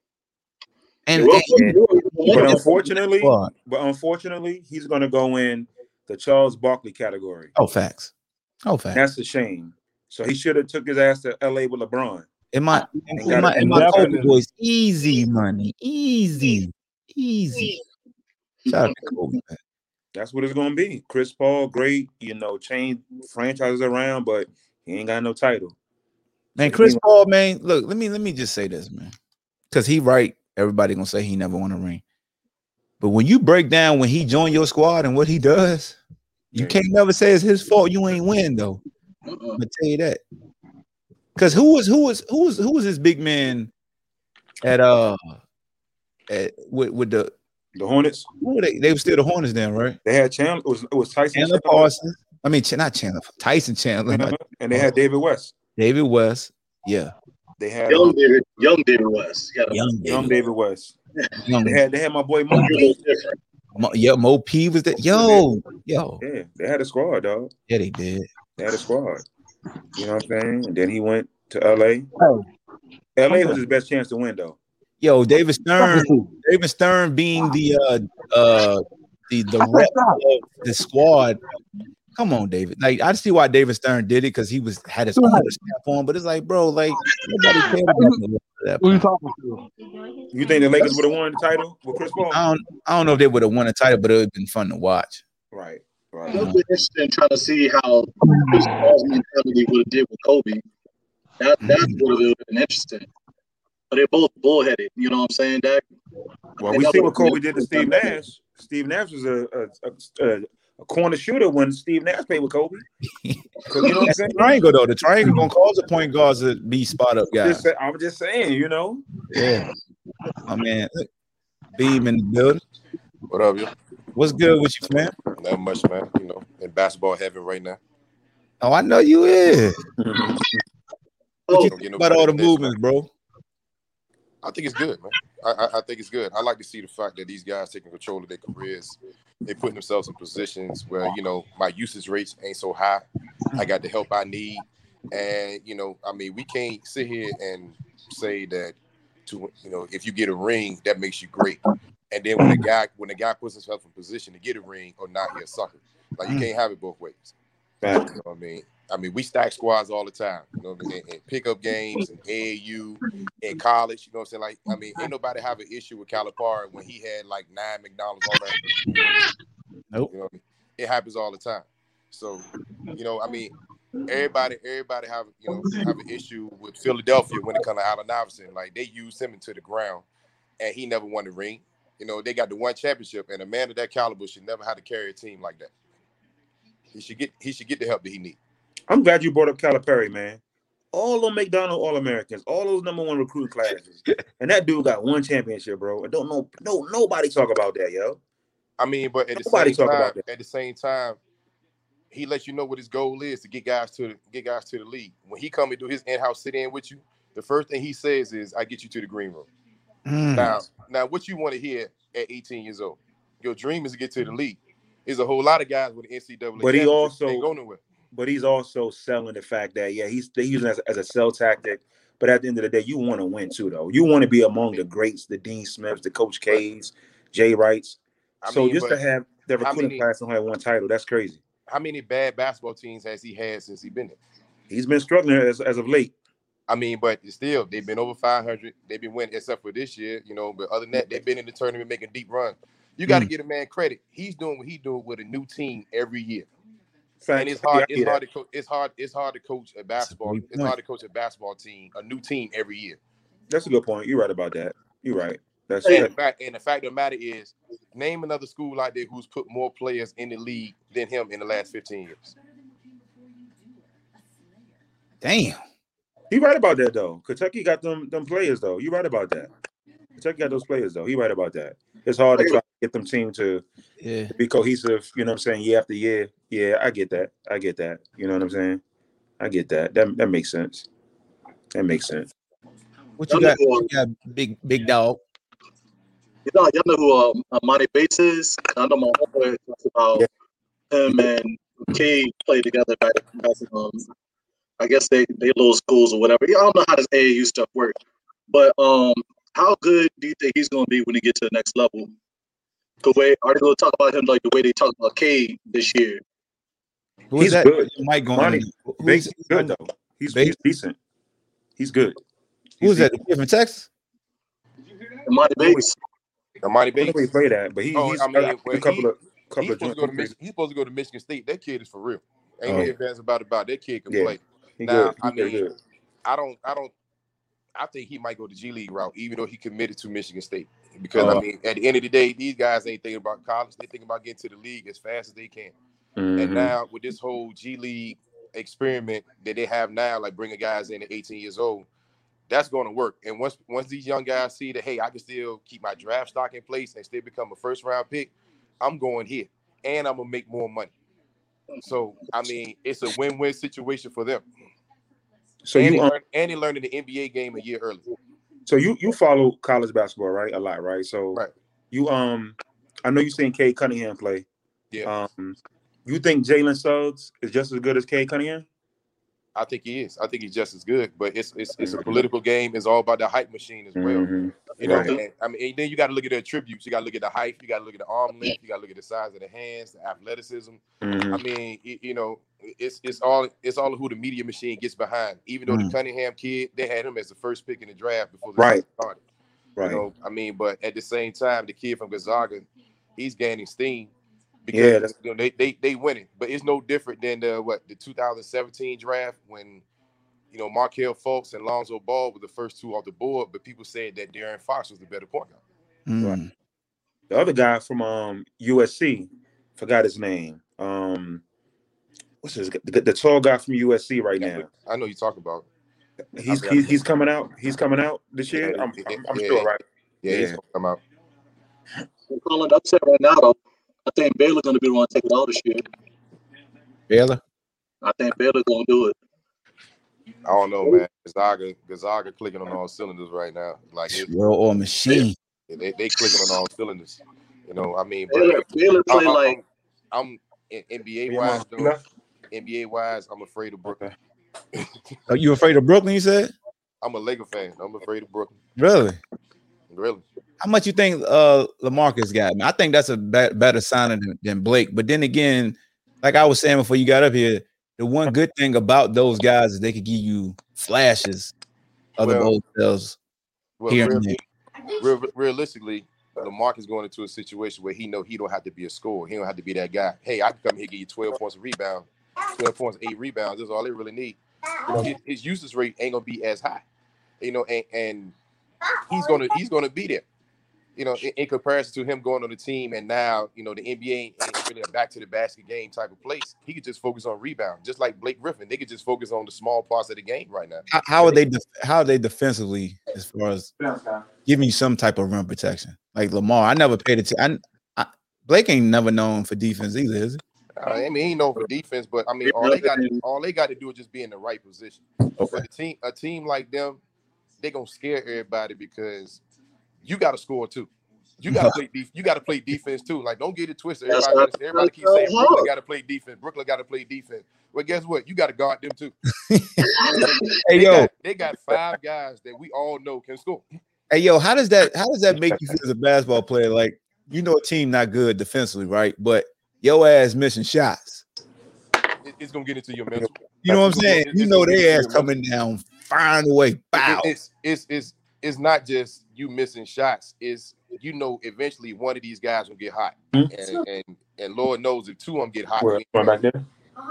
And, Well, and- But unfortunately, What? but unfortunately, he's gonna go in the Charles Barkley category. oh, facts. Oh, facts. That's a shame. So he should have took his ass to L A with LeBron. In my And in got my, it. in my Definitely. Kobe voice, easy money, easy, easy. Shout out to Kobe, man. That's what it's gonna be. Chris Paul, great, you know, change franchises around, but he ain't got no title. Man, So Chris he- Paul, man. Look, let me let me just say this, man, because he right. Everybody gonna say he never won a ring, but when you break down when he joined your squad and what he does, you Yeah. can't never say it's his fault. You ain't win though. I'm gonna tell you that. Because who was who was who was who was this big man at uh at with with the The Hornets, who were they? They were still the Hornets then, right? they had Chandler. It was, it was Tyson Chandler Chandler, Parsons. I mean, Ch- not Chandler. Tyson Chandler. not- and they had David West. David West. Yeah. They had Young um, David, young David West. He got a Young young David. David West. Young, They had they had my boy Mo. a little different. Mo, yeah, Mo P was that. Yo, yo. Yeah, they had a squad, dog. Yeah, they did. They had a squad. You know what I'm saying? And then he went to L A. L A was his best chance to win, though. Yo, David Stern. David Stern being the uh uh the the rep of the squad. Come on, David. Like I see why David Stern did it because he was had his own stamp on, but it's like, bro, like nobody cared about the that Who you point. talking to? You think the Lakers would have won the title with Chris Paul? I don't I don't know if they would have won a title, but it would have been fun to watch. Right, It right. would be interesting trying to see how Chris Paul's mentality would have did with Kobe. That that would have been interesting. But they're both bullheaded. You know what I'm saying, Dak? Well, we see what Kobe did to Steve Nash. Steve Nash was a a, a, a corner shooter when Steve Nash played with Kobe. 'Cause you know what I'm That's saying? the triangle though. The triangle gonna cause the point guards to be spot up guys. Just say- I'm just saying, you know. Yeah, my man, look, Beam in the building. What up, yo? What's good with you, man? Not much, man. You know, in basketball heaven right now. Oh, I know you is. What Oh, you Don't think get no about all the credit for this, movements, bro? I think it's good, man. I, I, I think it's good. I like to see the fact that these guys taking control of their careers. They putting themselves in positions where, you know, my usage rates ain't so high. I got the help I need. And, you know, I mean, we can't sit here and say that, to you know, if you get a ring, that makes you great. And then when a guy when a guy puts himself in position to get a ring or not, he's a sucker. Like, you can't have it both ways. Right. You know what I mean? I mean, we stack squads all the time, you know, in, in pickup games, in A A U, in college, you know what I'm saying? Like, I mean, ain't nobody have an issue with Calipari when he had like nine McDonald's all that. Nope. You know what I mean? It happens all the time. So, you know, I mean, everybody, everybody have, you know, have an issue with Philadelphia when it comes to Allen Iverson. Like, they used him into the ground and he never won the ring. You know, they got the one championship, and a man of that caliber should never have to carry a team like that. He should get he should get the help that he needs. I'm glad you brought up Calipari, man. All those McDonald All-Americans, all those number one recruiting classes, and that dude got one championship, bro. I don't know, no, nobody talk about that, yo. I mean, but at the Nobody same talk time, about that. at the same time, he lets you know what his goal is to get guys to the, get guys to the league. When he come and do his in-house sit-in with you, the first thing he says is, "I get you to the green room." Mm. Now, now, what you want to hear at eighteen years old? Your dream is to get to the league. There's a whole lot of guys with the N C double A. But he championship also- ain't go nowhere. But he's also selling the fact that, yeah, he's they using it as, as a sell tactic. But at the end of the day, you want to win too, though. You want to be among the greats, the Dean Smiths, the Coach K's, Jay Wrights. I So mean, just to but have the how recruiting many- class and have one title, that's crazy. How many bad basketball teams has he had since he been there? He's been struggling as, as of late. I mean, but still, they've been over five hundred. They've been winning, except for this year, you know. But other than that, they've been in the tournament making deep runs. You got to Mm. give a man credit. He's doing what he's doing with a new team every year. Fact, And it's hard. yeah, I It's hear hard that. to coach. It's hard. It's hard to coach a basketball. great It's point. hard to coach a basketball team, a new team every year. That's a good point. You're right about that. You're right. That's And the that, fact, and the fact of the matter is, name another school out there who's put more players in the league than him in the last fifteen years. Damn. he right about that though. Kentucky got them them players though. You right about that. Kentucky got those players though. He right about that. It's hard to try to get them team to Yeah. be cohesive, you know what I'm saying, year after year. Yeah, I get that. I get that. You know what I'm saying? I get that. That that makes sense. That makes sense. What you got? What you got, big big dog? You know, y'all know who um, uh, Monty Bates is? I know my homeboy talks about him and Cade played together back, back in, um, I guess they, they little schools or whatever. I don't know how this A A U stuff works. But um, how good do you think he's going to be when he gets to the next level? The way, are they going to talk about him like the way they talk about Cade this year? Who He's is that? good. Mike going. Monty Who's, Bates is good though. He's, he's Bates? decent. He's good. who's that? The kid from Texas? And Monty Bates? Amani I don't know Bates. where he played at, but he, Oh, he's I mean, a well, couple he- of couple He's of supposed to go to joints. Mich- He's supposed to go to Michigan State. That kid is for real. Ain't Oh. no ifs ands about it. About that kid can Yeah. play. He Now, good. I He's very mean, good. I don't, I don't, I think he might go the G League route, even though he committed to Michigan State. Because Oh. I mean, at the end of the day, these guys ain't thinking about college. They thinking about getting to the league as fast as they can. And Mhm. now with this whole G League experiment that they have now, like bringing guys in at eighteen years old, that's going to work. And once once these young guys see that, hey, I can still keep my draft stock in place and still become a first round pick, I'm going here, and I'm gonna make more money. So I mean, it's a win-win situation for them. So and, you they um, learn, and they learned the N B A game a year early. so you you follow college basketball, right? A lot, right? So Right. you um, I know you seen Cade Cunningham play. Yeah, Um, you think Jalen Suggs is just as good as Cade Cunningham? I think he is. I think he's just as good. But it's it's it's a political game. It's all about the hype machine as well. Mhm. You know, Right. and, I mean, and then you got to look at the attributes. You got to look at the height. You got to look at the arm length. You got to look at the size of the hands, the athleticism. Mhm. I mean, it, you know, it's it's all it's all who the media machine gets behind. Even though Mm. the Cunningham kid, they had him as the first pick in the draft before the Right. season started. Right. You know, I mean, but at the same time, the kid from Gonzaga, he's gaining steam because Yeah, that's- you know, they they they winning. But it's no different than the what the two thousand seventeen draft when you know Markelle Fultz and Lonzo Ball were the first two off the board, but people said that De'Aaron Fox was the better point guard. Mm. The other guy from um U S C, forgot his name. Um, what's his the, the tall guy from U S C right now? I know you talk about. He's I mean, he's, he's coming out. He's coming out this year. Yeah, I'm, yeah, I'm, I'm yeah. sure, right? Yeah, he's Yeah. gonna come out. I'm calling it upset right now, though. I think Baylor's going to be the one to take it all this year. Baylor. I think Baylor's going to do it. I don't know, man. Gonzaga, Gonzaga clicking on all cylinders right now. Like it, Well, or machine. they, they clicking on all cylinders. You know, I mean, Baylor, but Baylor I, play I, like I'm, I'm N B A Yeah, wise man. though. N B A wise, I'm afraid of Brooklyn. Are you afraid of Brooklyn? You said. I'm a Laker fan. I'm afraid of Brooklyn. Really? Really? How much you think uh LaMarcus got? I think that's a be- better signing than, than Blake. But then again, like I was saying before you got up here, the one good thing about those guys is they could give you flashes of the Well, old spells Well, here real, and there. real, realistically, LaMarcus going into a situation where he know he don't have to be a scorer. He don't have to be that guy. Hey, I can come here and give you twelve points a rebound, twelve points, eight rebounds. That's all they really need. You know, his, his usage rate ain't gonna be as high. You know, and, and he's gonna he's gonna be there. You know, in, in comparison to him going on the team, and now you know the N B A ain't really a back to the basket game type of place. He could just focus on rebound, just like Blake Griffin. They could just focus on the small parts of the game right now. How, how are they? Def- how are they defensively as far as giving you some type of rim protection? Like Lamar, I never paid attention. I, I, Blake ain't never known for defense either, is he? Uh, I mean, he ain't known for defense, but I mean, all they got all they got to do is just be in the right position. Okay. But the team, a team like them, they gonna scare everybody because you got to score too. You got to play. Def- you got to play defense too. Like, don't get it twisted. That's Everybody, not- everybody keeps saying Brooklyn got to play defense. Brooklyn got to play defense. Well, guess what? You got to guard them too. Hey they yo, got, they got five guys that we all know can score. hey yo, how does that? How does that make you feel as a basketball player? Like you know, a team not good defensively, right? But your ass missing shots. It, it's gonna get into your mental. You know what I'm It's gonna- saying? it's You know gonna get their into ass your coming down, firing away. Bow. It, it's it's it's it's not just you missing shots. It's you know eventually one of these guys will get hot, and and, and Lord knows if two of them get hot. Where, right back there.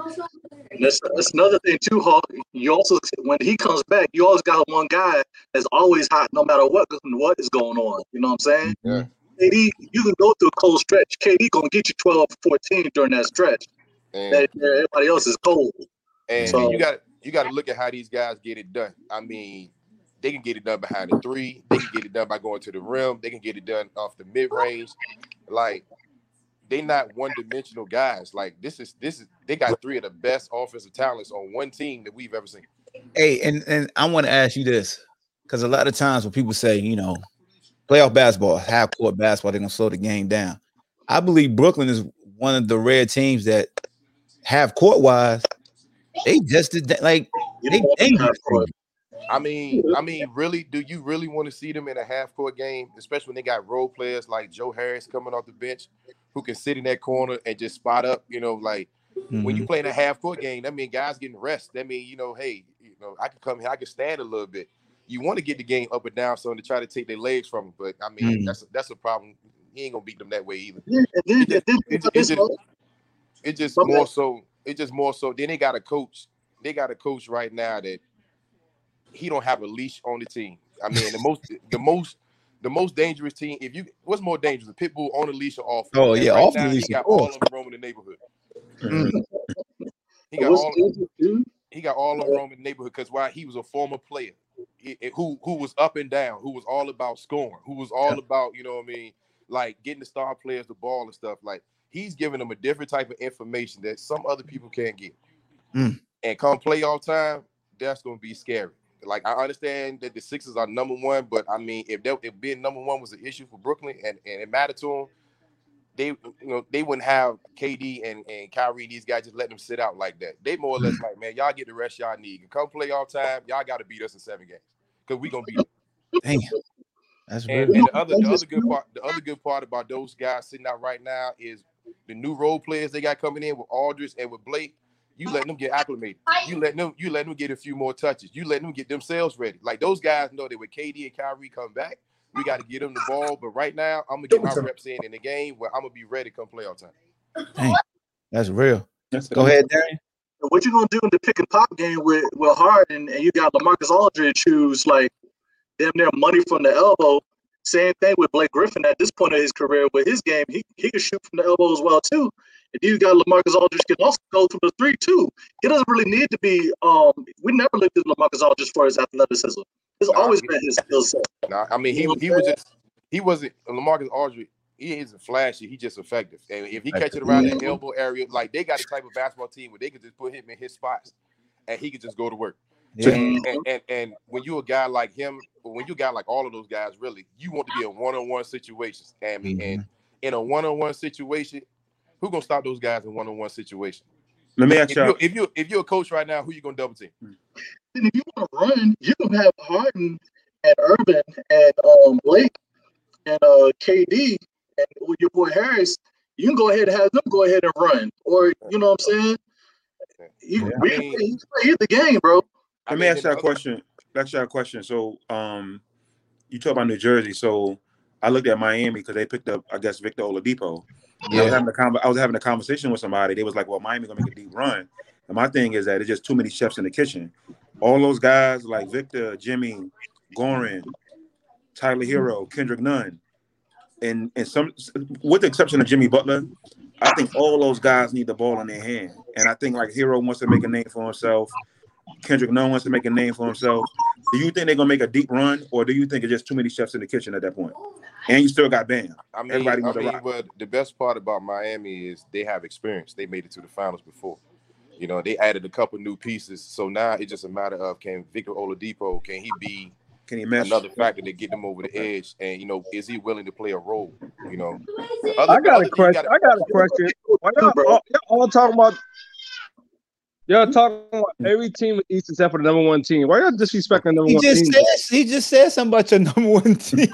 And that's, that's another thing too, Hawk. You also, when he comes back, you always got one guy that's always hot, no matter what what is going on. You know what I'm saying? Yeah. K D, you can go through a cold stretch. K D gonna get you twelve, fourteen during that stretch. And, That everybody else is cold. and So- you got you got to look at how these guys get it done. I mean, they can get it done behind the three. They can get it done by going to the rim. They can get it done off the mid range. Like they not one dimensional guys. Like this is this is they got three of the best offensive talents on one team that we've ever seen. Hey, and and I want to ask you this because a lot of times when people say, you know, playoff basketball, half court basketball, they're gonna slow the game down. I believe Brooklyn is one of the rare teams that half court wise, they just did that, like they dangerous. I mean, I mean, really, do you really want to see them in a half court game, especially when they got role players like Joe Harris coming off the bench, who can sit in that corner and just spot up? You know, like Mm-hmm. when you play in a half court game, that means guys getting rest. That means you know, hey, you know, I can come here, I can stand a little bit. You want to get the game up and down, so to try to take their legs from them, but I mean, Mhm. that's a, that's a problem. He ain't gonna beat them that way either. Yeah, and then, It just, and then, it, it just, it just My more bad. so. It just more so. Then they got a coach. They got a coach right now that he don't have a leash on the team. I mean, the most, the most, the most dangerous team. If you, what's more dangerous, a pit bull on the leash or off? Oh, And yeah, right off the now, leash, He got of course. all of them roaming the neighborhood. Mm. He got What's all. dangerous, dude? He got all of them roaming the neighborhood because why? He was a former player, He- who who was up and down, who was all about scoring, who was all about, you know what I mean, like getting the star players the ball and stuff. Like he's giving them a different type of information that some other people can't get. Mm. And come playoff time, that's gonna be scary. Like I understand that the Sixers are number one, but I mean, if they, if being number one was an issue for Brooklyn and, and it mattered to them, they you know they wouldn't have K D and, and Kyrie, these guys just let them sit out like that. They more or less like, man, y'all get the rest y'all need. And come playoff time, y'all got to beat us in seven games because we gonna beat them. Damn, that's And, real. and the other the other good part, the other good part about those guys sitting out right now is the new role players they got coming in with Aldridge and with Blake. You letting them get acclimated. You letting them, you letting them get a few more touches. You letting them get themselves ready. Like those guys know that when K D and Kyrie come back, we got to get them the ball. But right now, I'm gonna get my reps in in the game where I'm gonna be ready come playoff time. Dang, that's real. That's Go ahead, Darian. What you gonna do in the pick and pop game with with Harden and you got LaMarcus Aldridge, who's like damn near money from the elbow? Same thing with Blake Griffin at this point of his career with his game. He he can shoot from the elbow as well too. And you got LaMarcus Aldridge can also go from the three too. He doesn't really need to be. Um, we never looked at LaMarcus Aldridge for his athleticism. It's Nah, always he- been his skill set. Nah, I mean he he was just he wasn't LaMarcus Aldridge. He isn't flashy. He just effective. And if he catch it around that elbow area, like they got a type of basketball team where they could just put him in his spots and he could just go to work. Yeah. And, and, and and when you a guy like him, when you a guy like all of those guys, really, you want to be in one-on-one situations. I mean, Mhm. and in a one-on-one situation, who gonna stop those guys in one-on-one situation? Let me ask If y'all. you if you if you're a coach right now, who you gonna double team? And if you want to run, you can have Harden and Urban and um, Blake and uh, K D and with your boy Harris. You can go ahead and have them go ahead and run, or you know what I'm saying. You, I we mean, can play, you can play either game, bro. I Let me mean, ask then y'all a the other- question. Let's y'all a question. So, um, you talk about New Jersey. So, I looked at Miami because they picked up, I guess, Victor Oladipo. And I was Yeah. having a con- I was having a conversation with somebody. They was like, "Well, Miami gonna make a deep run." And my thing is that it's just too many chefs in the kitchen. All those guys like Victor, Jimmy, Goran, Tyler Hero, Kendrick Nunn, and and some, with the exception of Jimmy Butler, I think all those guys need the ball in their hand. And I think like Hero wants to make a name for himself. Kendrick Nunn wants to make a name for himself. Do you think they're gonna make a deep run, or do you think it's just too many chefs in the kitchen at that point? And you still got Bam. I mean, Everybody I wants to mean, rock. well, the best part about Miami is they have experience. They made it to the finals before. You know, they added a couple new pieces. So now it's just a matter of, can Victor Oladipo, can he be Can he mesh? another factor to get them over the edge? And, you know, is he willing to play a role? You know, the I other, the got other a thing you question. gotta- I got a question. Why y'all, all, y'all all talking about y'all talking about every team in the East except for the number one team? Why y'all disrespecting the number He one just team? said he just said something about your number one team.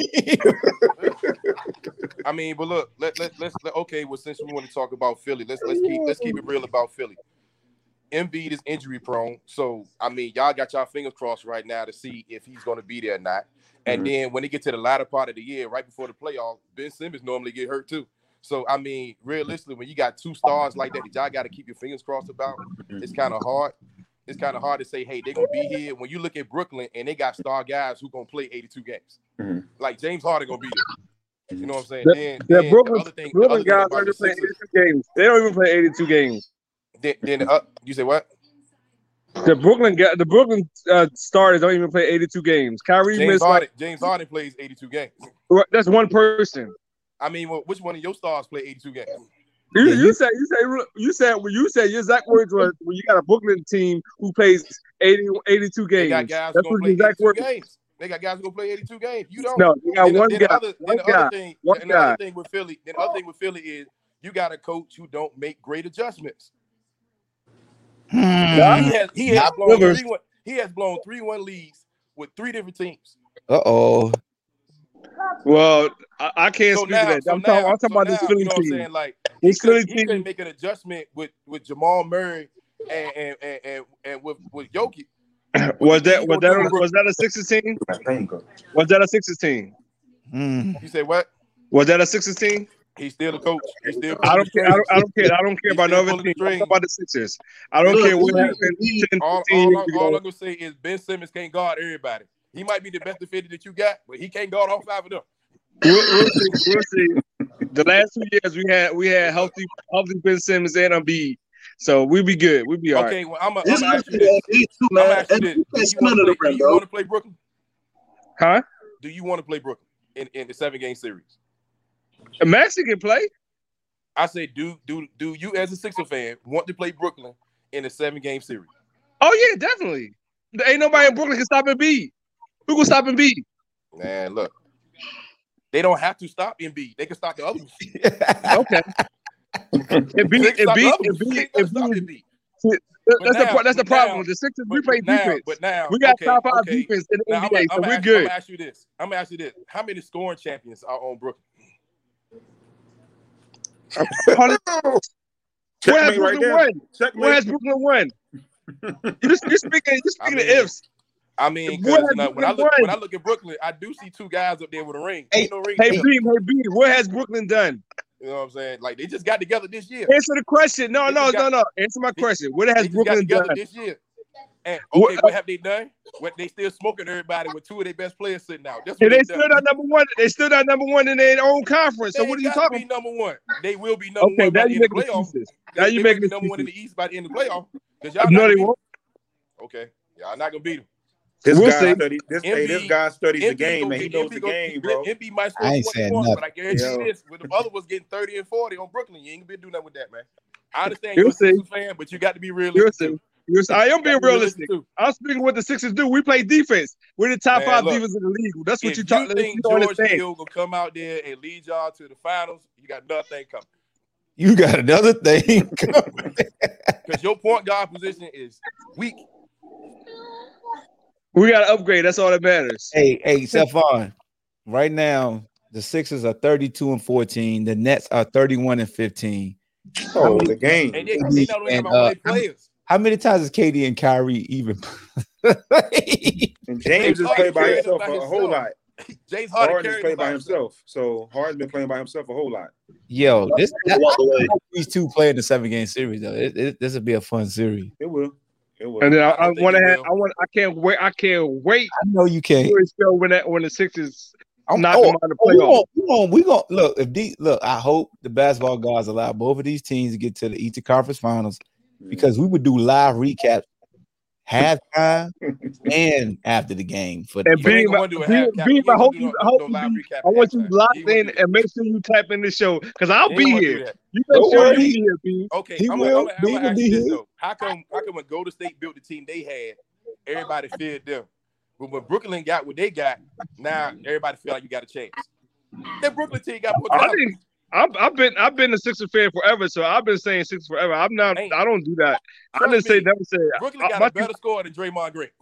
I mean, but look, let, let, let's let, okay. Well, since we want to talk about Philly, let's let's keep let's keep it real about Philly. Embiid is injury prone, so I mean, y'all got y'all fingers crossed right now to see if he's going to be there or not. And Mhm. then when they get to the latter part of the year, right before the playoffs, Ben Simmons normally get hurt too. So I mean, realistically, when you got two stars like that, that y'all got to keep your fingers crossed about, it's kind of hard. It's kind of hard to say, hey, they're gonna be here. When you look at Brooklyn and they got star guys who gonna play eighty-two games, Mhm. like James Harden gonna be there. You know what I'm saying? The, Then, the then Brooklyn, the other thing, the Brooklyn other thing guys about only the play Sixers, eighty-two games. They don't even play eighty-two games. then, then uh, you say what? The Brooklyn ga- the Brooklyn uh, starters don't even play eighty-two games. Kyrie James missed Harden. like James Harden plays eighty-two games. that's one person. I mean, well, which one of your stars play eighty-two games? You, Yeah, you, you- said you said you said when you said your exact words was when you got a Brooklyn team who plays eighty, eighty-two They games. got guys That's who what gonna your play exact eighty-two words. games. They got guys who gonna play eighty-two games. You don't. No, they got Then, the- one then guy. the other, One then the guy. other thing, One and the guy. other thing with Philly, then the other thing with Philly is you got a coach who don't make great adjustments. He has he has Doc blown Rivers. three one. He has blown three one leads with three different teams. Uh oh. Well, I, I can't So speak to now, that. so I'm talking. now, I'm talking so about this now, Philly you know what I'm team. saying? Like he This Philly could he couldn't team. make an adjustment with, with Jamal Murray and and, and, and, and with with Jokic. Was What you that think was he that gonna do a, with was that a Sixers team? Was that a Sixers team? Mm. You say what? Was that a Sixers team? He's still a coach. He's still I pulling don't the care. I don't, strings. I don't care. I don't care He's about no still other pulling the team. I'm talking strings. about the Sixers. I don't Look, care what look, happened he- ten, All, fifteen all, years I'm, all ago. I'm gonna say is Ben Simmons can't guard everybody. He might be the best defender that you got, but he can't guard all five of them. We'll, we'll see. We'll see. The last two years we had we had healthy healthy Ben Simmons and Embiid, so we be good. We be all right. Okay, well I'm gonna It's ask you actually this. Embiid too, I'm man. gonna ask you And this. you Do can't you want spin to under play? him, Do you bro. want to play Brooklyn? Huh? Do you want to play Brooklyn in, in the seven game series? Maxey can play. I say, do do do you as a Sixer fan want to play Brooklyn in a seven game series? Oh yeah, definitely. There ain't nobody in Brooklyn can stop Embiid. Who can stop Embiid? Man, look, they don't have to stop Embiid. They can stop the other ones. Okay. Embiid, They can stop the Embiid, other ones. They Embiid, ain't gotta stop Embiid. Embiid. That's the now- pro- that's the but problem. now- The Sixers But, we play but now, defense. but now, We got okay, top five okay. defense in the Now, N B A, I'm, so I'm, we're ask, good. I'm gonna ask you this. I'm gonna ask you this. How many scoring champions are on Brooklyn? Where has Checkmate right Brooklyn there. won? Checkmate. Where has Brooklyn won? You just you're speaking you're I speaking mean, of ifs. I mean, Where because has when I Brooklyn look when I won? look at Brooklyn, I do see two guys up there with a ring. Hey, Ain't no ring. Hey there. Beam, hey Beam, what has Brooklyn done? You know what I'm saying? Like they just got together this year. Answer the question. No, They no, just no, got- no. Answer my they- question. What has They just got Brooklyn together done? this year. And What- okay, what have they done? What they still smoking everybody with two of their best players sitting out. That's what And they they still done. not number one. They still not number one in their own conference. So They what are you ain't gotta talking be number one. They will be about? number Okay, one by now the you end of the making playoff. excuses. They, Now they you will making be number one in excuses. the East by the end of the playoff. Because y'all No, not they gonna beat won't. them. Okay, y'all not gonna beat them. This We'll guy see. study this. Hey, this Embiid- guy studies the Embiid game, gonna and he get- knows Embiid the gonna- game, bro. Embiid might I score ain't twenty saying points, nothing. but I guarantee Yo. you this: with the other was getting thirty and forty on Brooklyn, you ain't gonna be doing nothing with that, man. I understand You'll you're a see. Sixers fan, but you got to be You'll realistic see. too. You're, I am being That's realistic. too. I'm speaking what the Sixers do. We play defense. We're the top Man, five look, defense in the league. That's what if you you talk. think You don't George understand. Hill will come out there and lead y'all to the finals, you got nothing coming. You got another thing coming. Because your point guard position is weak. We got to upgrade. That's all that matters. Hey, hey, Stephon. Right now, the Sixers are thirty-two and fourteen. The Nets are thirty-one and fifteen. Oh, the game. And they, they not only have And, all uh, their players. How many times has K D and Kyrie even? And James just played by himself by a himself. whole lot. James Harden Harden just carried played him by by himself. So Harden's been playing by himself a whole lot. Yo, this that, Walk away. these two play in the seven game series though. It, it, this would be a fun series. It will. It will. And then I, I I don't think want to it have. will. I want. I can't wait. I can't wait I know you can't. for his show when that when the Sixers I'm- knock oh, them out of the oh, we playoffs. gonna, we gonna, we gonna look if these look. I hope the basketball guys allow both of these teams to get to the Eastern Conference Finals because we would do live recaps halftime and after the game for the And You ain't Beam, gonna do a Beam, half cap. Beam, You I ain't hope gonna do you, no- I hope no you, live be- recap I want you halftime. locked You ain't in gonna do and make sure you tap in the show because I'll You be ain't gonna do here. that. You make Don't sure worry. you be here, B. Okay, He I'm will. gonna, I'm He gonna will ask be you this here. though. How come how come when Golden State built the team they had, everybody feared them? But when Brooklyn got what they got, now everybody feel like you got a chance. That Brooklyn team got more I talent. think I've, I've been I've been a Sixer fan forever, so I've been saying Sixers forever. I'm not. Ain't- I don't do that. I Trust didn't say me, never say. Brooklyn I, got my a better score than Draymond Green.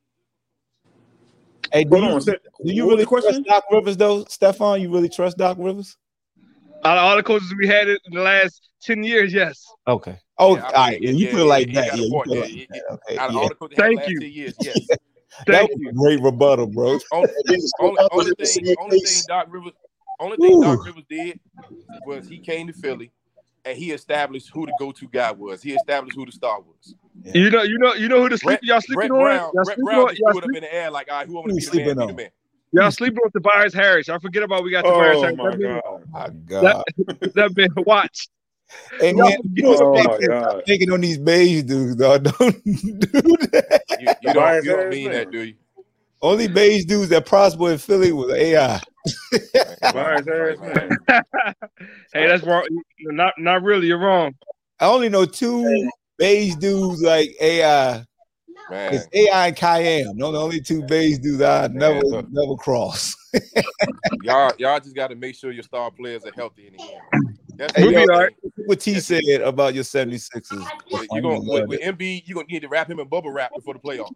Hey, do Hold you, on. do you What was really the question? trust Doc Rivers though, Stephon? You really trust Doc Rivers? out of all the coaches we had in the last ten years, yes. Okay. Oh, Yeah, I all mean, right. yeah, you yeah, put it like yeah, that. he got a Yeah, you point put it there. like It- that. Okay. Out of Yeah. all the coaches that had Thank last you. ten years, yes. That Thank was you. a great rebuttal, bro. only, only, only thing, only thing Doc Rivers, only thing Doc Ooh. Rivers did was he came to Philly and he established who the go-to guy was. He established who the star was. You know, you know, you know who the sleep Brett, y'all sleeping Brett on? Brown, Y'all Brett sleeping Brown on? just Y'all, threw it up sleep, in the air like, all right, who want Who to be the man? sleeping Be the on? man. y'all sleeping on Tobias Harris. Y'all forget about we got Tobias Oh Harris. my That man, God. My God. that man, watch. Hey Y'all man, you know Oh what my I'm God. thinking on these beige dudes, dog. Don't do that. You, you don't, Tobias you don't Harris, mean man. that, do you? Only beige dudes that prosper in Philly was A I. Tobias Harris, man. Hey, that's wrong. Not, not really. You're wrong. I only know two beige dudes like A I. Man, It's A I and Cayenne. No, the only two beige dudes I never look. never cross. y'all, y'all just got to make sure your star players are healthy in the end. That's Hey, We'll the be main all right. thing. What T said about your seventy-sixers. You gonna with, with M B, you gonna need to wrap him in bubble wrap before the playoff.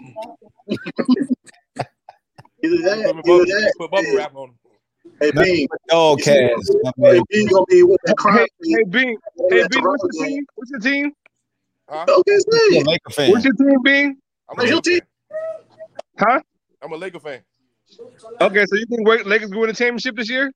Either that, Put, him in either bubble, that. put bubble wrap on him. Hey, Bean. Dog cast. my man. Hey, Bean gonna be with that crime. Hey, hey, Bean. Hey, Bean. What's your team? What's your team? Huh? Okay, You're say a it. Laker fan. What's your team, Bean? I'm a Hey, your Laker team. fan. Huh? I'm a Laker fan. Okay, so you think Wake- Lakers go win the championship this year?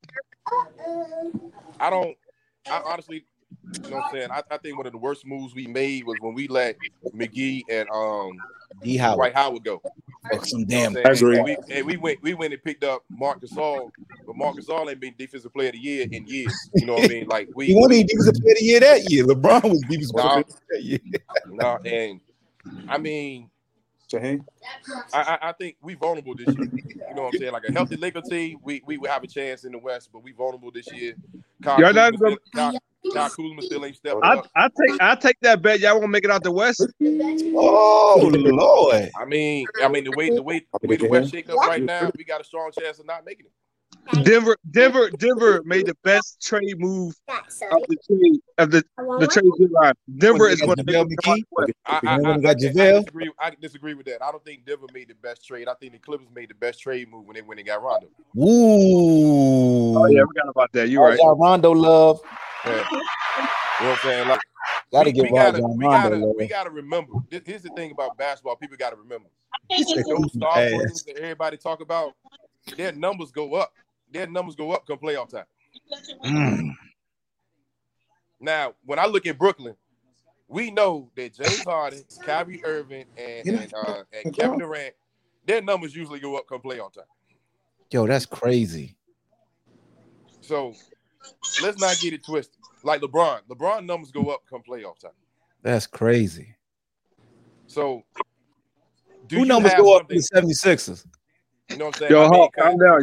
I don't. I honestly, you know what I'm saying. I, I think one of the worst moves we made was when we let McGee and um D Howard. Dwight Howard go. Fuck some You know damn. what I'm saying? I And, agree. and we and we went we went and picked up Marc Gasol, but Marc Gasol ain't been defensive player of the year in years. You know what I mean? Like we, He won the defensive player of the year that year. LeBron was defensive player Nah. of the year that year. no, and I mean, Shaheem? I, I I think we vulnerable this year. You know what I'm saying? Like a healthy Laker team, we we would have a chance in the West, but we vulnerable this year. Kyle Y'all not Kuzma gonna- still, Kyle, Kyle Kuzma still ain't stepped I up. I take I take that bet. Y'all won't make it out the West. Oh Lord. I mean, I mean the way the way the way the West shake up right now, we got a strong chance of not making it. Denver, Denver, Denver made the best trade move of the trade of the, the trade deadline. Denver When is they going got to JaVale make McGee? it. I, I, You I, know when I, they got I, I JaVale? disagree. I disagree with that. I don't think Denver made the best trade. I think the Clippers made the best trade move when they when they got Rondo. Ooh. Oh yeah, we got about that. You're right. Rajon Rondo love. Yeah. You know what I'm saying? Like Gotta we, give we gotta Rajon we Rondo gotta love. we gotta remember. This, here's the thing about basketball. People gotta remember. He said, Those "Who's star ass?" players that everybody talk about, their numbers go up. Their numbers go up come playoff time. Mm. Now, when I look at Brooklyn, we know that James Harden, Kyrie Irving, and and, uh, and Kevin Durant, their numbers usually go up come playoff time. Yo, that's crazy. So let's not get it twisted. Like LeBron, LeBron numbers go up come playoff time. That's crazy. So do Who you numbers have go up something? in the seventy-sixers? You know what I'm saying? Yo, I mean, Hawk, calm down, yo.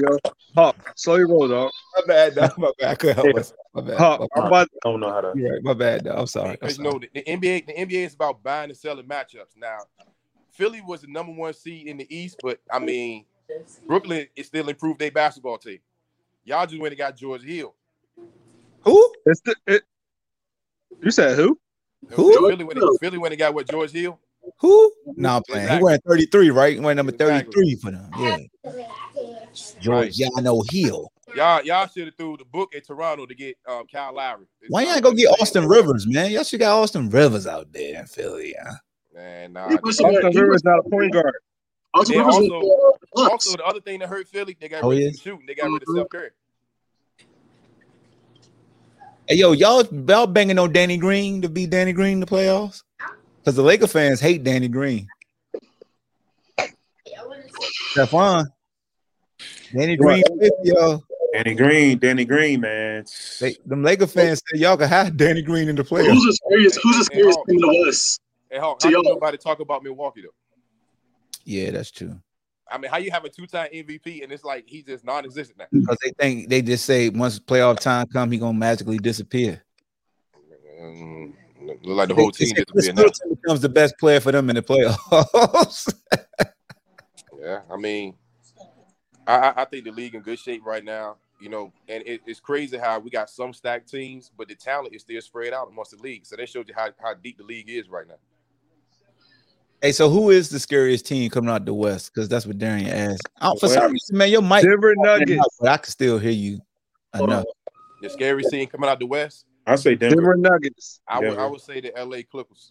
Hawk, slow your roll, dog. My bad, dog. My bad. I couldn't help Yeah. myself. My bad. Hawk, My I'm bad. about I don't know how to. You're right. My bad, dog. I'm sorry. I'm Because you sorry. know the, the N B A, the N B A is about buying and selling matchups. Now, Philly was the number one seed in the East, but I mean, Brooklyn is still improved their basketball team. Y'all just went and got George Hill. Who? It's the, it, you said who? Who? Philly went, and, Philly went and got what, George Hill? Who? No, I'm playing. Exactly. He went thirty-three, right? He went number Exactly. thirty-three for them. Yeah. Georgiano Hill. Y'all, y'all should have threw the book at Toronto to get um, Kyle Lowry. It's Why you not ain't go what get it is. Austin Rivers, man? Y'all should got Austin Rivers out there in Philly. Yeah. Man, nah, He was- Austin he Rivers was- not a point guard. Austin Yeah, Rivers was also- the Bucks. Also, the other thing that hurt Philly, they got Oh, rid he of is? shooting. They got rid of Steph Curry. Hey, yo, y'all, y'all banging on Danny Green to beat Danny Green in the playoffs? Because the Laker fans hate Danny Green. Stephon. Danny Green, yo. Danny Green, Danny Green, man. They, them Laker fans say y'all can have Danny Green in the playoffs. Who's the scariest? Who's the Hey, hey, scariest Hawk. team in the West? Hey, Hawk, To how can y'all. nobody talk about Milwaukee though? Yeah, that's true. I mean, how you have a two-time M V P and it's like he's just non-existent now? Because they think they just say once playoff time come, he gonna magically disappear. Um, look like the whole They- team they say Chris disappeared now. Middleton becomes the best player for them in the playoffs. Yeah, I mean, I, I- I think the league in good shape right now. You know, and it, it's crazy how we got some stacked teams, but the talent is still spread out amongst the league. So that shows you how, how deep the league is right now. Hey, so who is the scariest team coming out the West? Because that's what Darian asked. I don't- for some Well, reason, man, your mic, Denver Nuggets. but I can still hear you enough. The scary team coming out the West, I say Denver. Denver Nuggets. I would I Denver. would say the L A Clippers.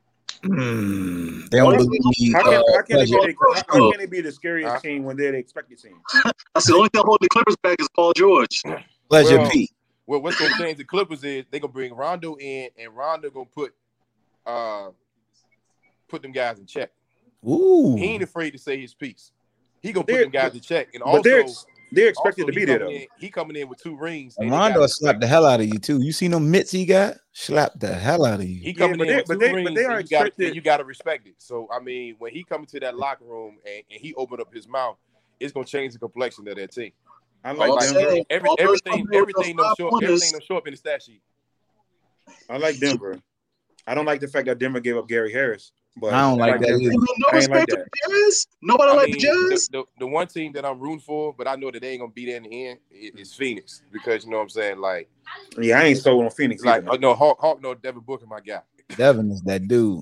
Mm, they don't believe. How can, uh, how, can it pleasure. be the, how, how can it be the scariest Huh? team when they're the expected team? That's the only thing holding the Clippers back is Paul George. Pleasure, Well, Pete. Well, what's gonna change the Clippers is they gonna bring Rondo in, and Rondo gonna put uh put them guys in check. Ooh, He ain't afraid to say his piece. He gonna put They're- them guys in check, and But they're also they're expected also, to he be there coming though. in- he coming in with two rings. and and they Rondo got- slapped the hell out of you too. You seen them mitts he got? Slapped the hell out of you. He Yeah, coming but in they- with but two they- but rings, they are and you got expected- you got to respect it. So I mean, when he come into that locker room and, and he opened up his mouth, it's gonna change the complexion of that team. I like All I'm Denver. saying, Every, all those everything, numbers, everything those don't show, five everything pointers. don't show up in the stat sheet. I like Denver. I don't like the fact that Denver gave up Gary Harris, but I don't like that Denver. either. No I ain't like respect for the Jazz. Nobody I like mean, the Jazz. the, the, the one team that I'm rooting for, but I know that they ain't gonna be there in the end, i- is Phoenix, because you know what I'm saying. Like, Yeah, I ain't sold on Phoenix. like either. uh, no Hawk, Hawk, no Devin Booker, my guy. Devin is that dude.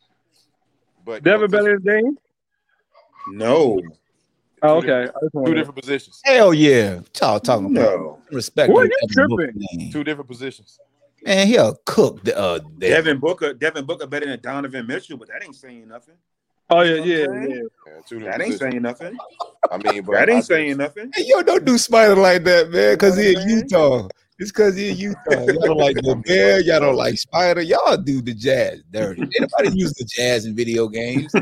But you know, Devin better than Dame? No, Oh, two okay. I different- just two wanted- different positions. Hell yeah. What y'all talking about? no. Respect. Boy, on you Devin Booker tripping. name. Two different positions. Man, he'll cook the uh Devin. Devin Booker, Devin Booker better than Donovan Mitchell, but that ain't saying nothing. Oh, yeah, You know yeah, what I'm saying? yeah. Yeah, two different That ain't positions. saying nothing. I mean, but That I ain't just- saying nothing. Hey, yo, don't do Spider like that, man, because he in Man. Utah. It's because he in Utah. Y'all don't like the Bear. Y'all don't like Spider. Y'all do the Jazz dirty. Ain't nobody use the Jazz in video games.